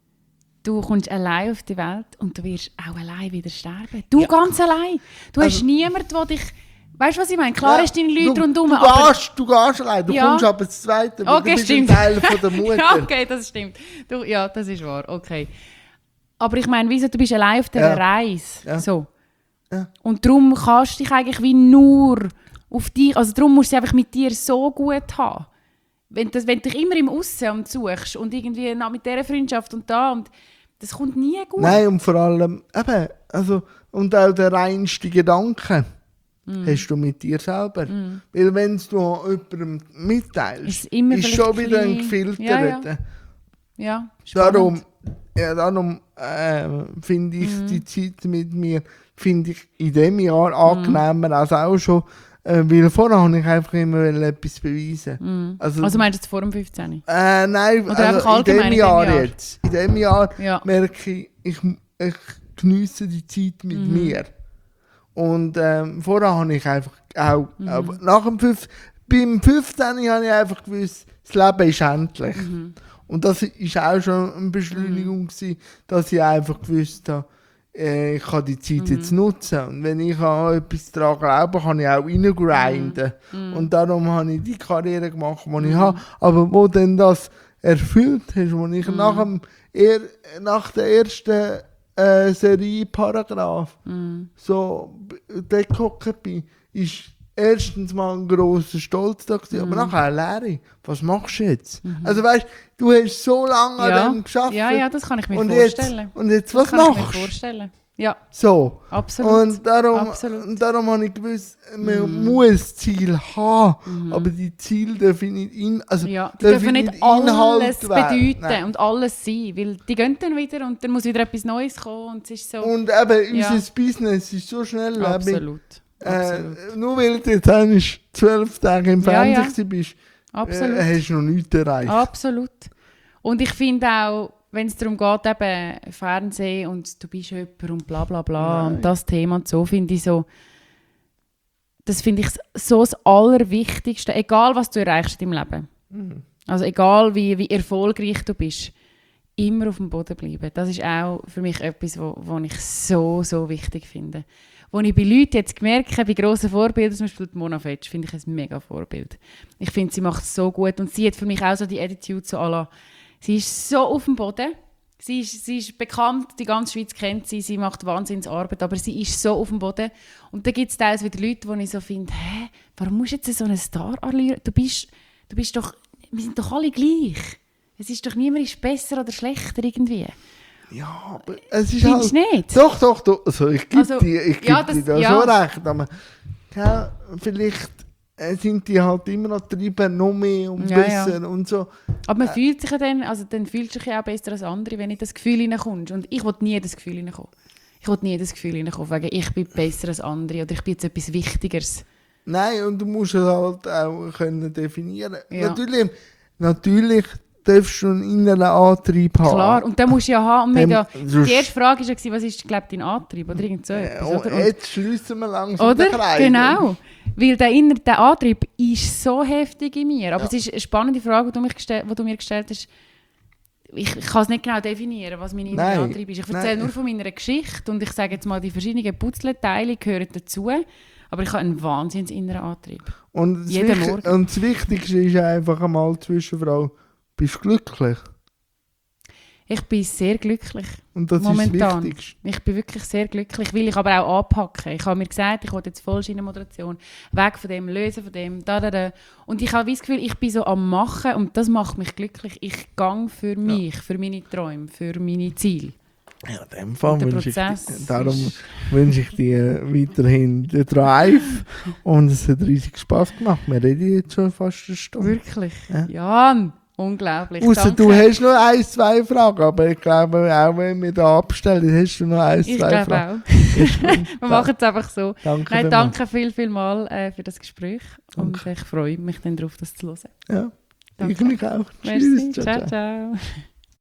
du kommst allein auf die Welt und du wirst auch allein wieder sterben. Du ja. ganz allein. Du also, hast niemanden, der dich... Weißt du, was ich meine? Klar ja, hast du deine Leute du, rundherum. Du, aber gehst, du gehst allein, du ja. kommst aber das Zweite, weil okay, du bist stimmt. ein Teil von der Mutter. Ja, okay, das stimmt. Du, ja, das ist wahr, okay. Aber ich meine, wieso, du bist allein auf dieser ja. Reise. Ja. So. Ja. Und darum kannst du dich eigentlich wie nur auf dich, also darum musst du es einfach mit dir so gut haben. Wenn, das, wenn du dich immer im Aussen suchst und irgendwie mit dieser Freundschaft und da, und das kommt nie gut. Nein, und vor allem, eben, also, und auch der reinste Gedanke. Mm. Hast du mit dir selber. Mm. Weil wenn du jemandem mitteilst, ist, ist schon wieder ein Gefilterter. Ja, ja. ja darum ja, darum äh, finde ich mm. die Zeit mit mir finde ich in diesem Jahr angenehmer mm. als auch schon. Äh, weil vorher habe ich einfach immer etwas beweisen. Mm. Also, also meinst du jetzt vor dem fünfzehn? Äh, nein, also in diesem Jahr, Jahr jetzt. In diesem Jahr ja. merke ich, ich, ich geniesse die Zeit mit mm. mir. Und ähm, vorher habe ich einfach auch, mhm. auch nach dem fünf, beim fünfzehn habe ich einfach gewusst, das Leben ist endlich. Mhm. Und das war auch schon eine Beschleunigung, mhm. gewesen, dass ich einfach gewusst habe, äh, ich kann die Zeit mhm. jetzt nutzen. Und wenn ich an etwas daran glaube, kann ich auch reingrinden. Mhm. Und darum habe ich die Karriere gemacht, die mhm. ich habe. Aber wo dann das erfüllt hast, wo ich mhm. nach, dem, er, nach der ersten Äh, Serie Paragraph mm. so dort gehockt bin, ist erstens mal ein grosser Stolz da gewesen, mm. aber nachher eine Leere. Was machst du jetzt? Mm-hmm. Also weißt du, hast so lange ja. an dem gearbeitet. Ja, ja, das kann ich mir und vorstellen. Jetzt, und jetzt, was machst du? Ja, Ja. So. Absolut. Und darum, Absolut. und darum habe ich gewusst, man Mhm. muss Ziel haben, Mhm. aber die Ziele dürfen nicht, in, also Ja, die dürfen dürfen nicht alles Inhalt werden. bedeuten Nein. und alles sein, weil die gehen dann wieder und dann muss wieder etwas Neues kommen und es ist so... Und eben, Ja. unser Business ist so schnell. Absolut. Äh, Absolut. nur weil du jetzt eigentlich zwölf Tage im Ja, ja. Fernsehen bist, Absolut. äh, hast du noch nichts erreicht. Absolut. Und ich finde auch, wenn es darum geht, eben Fernsehen und du bist jemand und bla bla bla Nein. und das Thema und so, finde ich so, das finde ich so das Allerwichtigste, egal was du erreichst im Leben. Mhm. Also egal wie, wie erfolgreich du bist, immer auf dem Boden bleiben. Das ist auch für mich etwas, wo, wo ich so, so wichtig finde. Wo ich bei Leuten jetzt gemerkt habe, bei grossen Vorbildern, zum Beispiel die Mona Fetsch, finde ich ein mega Vorbild. Ich finde, sie macht es so gut und sie hat für mich auch so die Attitude so à la, sie ist so auf dem Boden, sie ist, sie ist bekannt, die ganze Schweiz kennt sie, sie macht Wahnsinnsarbeit, aber sie ist so auf dem Boden. Und da gibt es teilweise wieder Leute, wo ich so finde, hä, warum musst du jetzt so einen Star allüren? Du bist, du bist doch, wir sind doch alle gleich. Es ist doch niemand ist besser oder schlechter irgendwie. Ja, aber es ist Findest halt... du nicht? Doch, doch, doch. Also ich gebe Also, dir, ich geb ja, dir das- da ja. schon recht. Aber ja, vielleicht äh, sind die halt immer noch treiben, noch mehr und Ja, besser und so. Aber man fühlt sich ja dann, also dann fühlst du dich ja auch besser als andere, wenn du in das Gefühl hineinkommst. Und ich will nie das Gefühl hineinkommen. Ich will nie das Gefühl hineinkommen, wegen ich bin besser als andere oder ich bin jetzt etwas Wichtigeres. Nein, und du musst es halt auch können definieren. Ja. Natürlich, natürlich darfst du einen inneren Antrieb haben. Klar, und den musst du ja haben. Und wir Dem- haben ja, sonst- die erste Frage war ja, was ist, glaube dein Antrieb oder irgend so Ja, etwas, oh, oder? Und, jetzt schliessen wir langsam oder? den Kreis. Genau. Weil der innere der Antrieb ist so heftig in mir. Aber Ja. es ist eine spannende Frage, die du, mich gestell, die du mir gestellt hast. Ich, ich kann es nicht genau definieren, was mein innerer Nein. Antrieb ist. Ich erzähle Nein. nur von meiner Geschichte und ich sage jetzt mal, die verschiedenen Puzzleteile gehören dazu. Aber ich habe einen wahnsinns inneren Antrieb. Und das, Jeden Wichtig- Morgen. und das Wichtigste ist einfach einmal Zwischenfrau, bist du glücklich? Ich bin sehr glücklich. Und das Momentan. ist das Wichtigste. Ich bin wirklich sehr glücklich, weil ich aber auch anpacke. Ich habe mir gesagt, ich will jetzt Vollschienenmoderation, weg von dem, lösen von dem, da, da, da. Und ich habe das Gefühl, ich bin so am Machen und das macht mich glücklich. Ich gehe für mich, für meine Träume, für meine Ziele. Ja, in dem Fall Und der wünsche ich Prozess dir, darum ist- wünsche ich dir weiterhin den Drive und es hat riesig Spass gemacht. Wir reden jetzt schon fast eine Stunde. Wirklich. Ja. Jan, unglaublich. Ausser Danke. du hast noch ein, zwei Fragen, aber ich glaube, auch wenn wir da abstellen, hast du noch ein, Ich zwei glaube Fragen. auch. Ist gut. Wir machen es einfach so. Danke Nein, vielmals. danke viel, viel mal äh, für das Gespräch. Und Danke. ich freue mich dann darauf, das zu hören. Ja, Danke. ich mich auch. Merci. Tschüss. Ciao, ciao.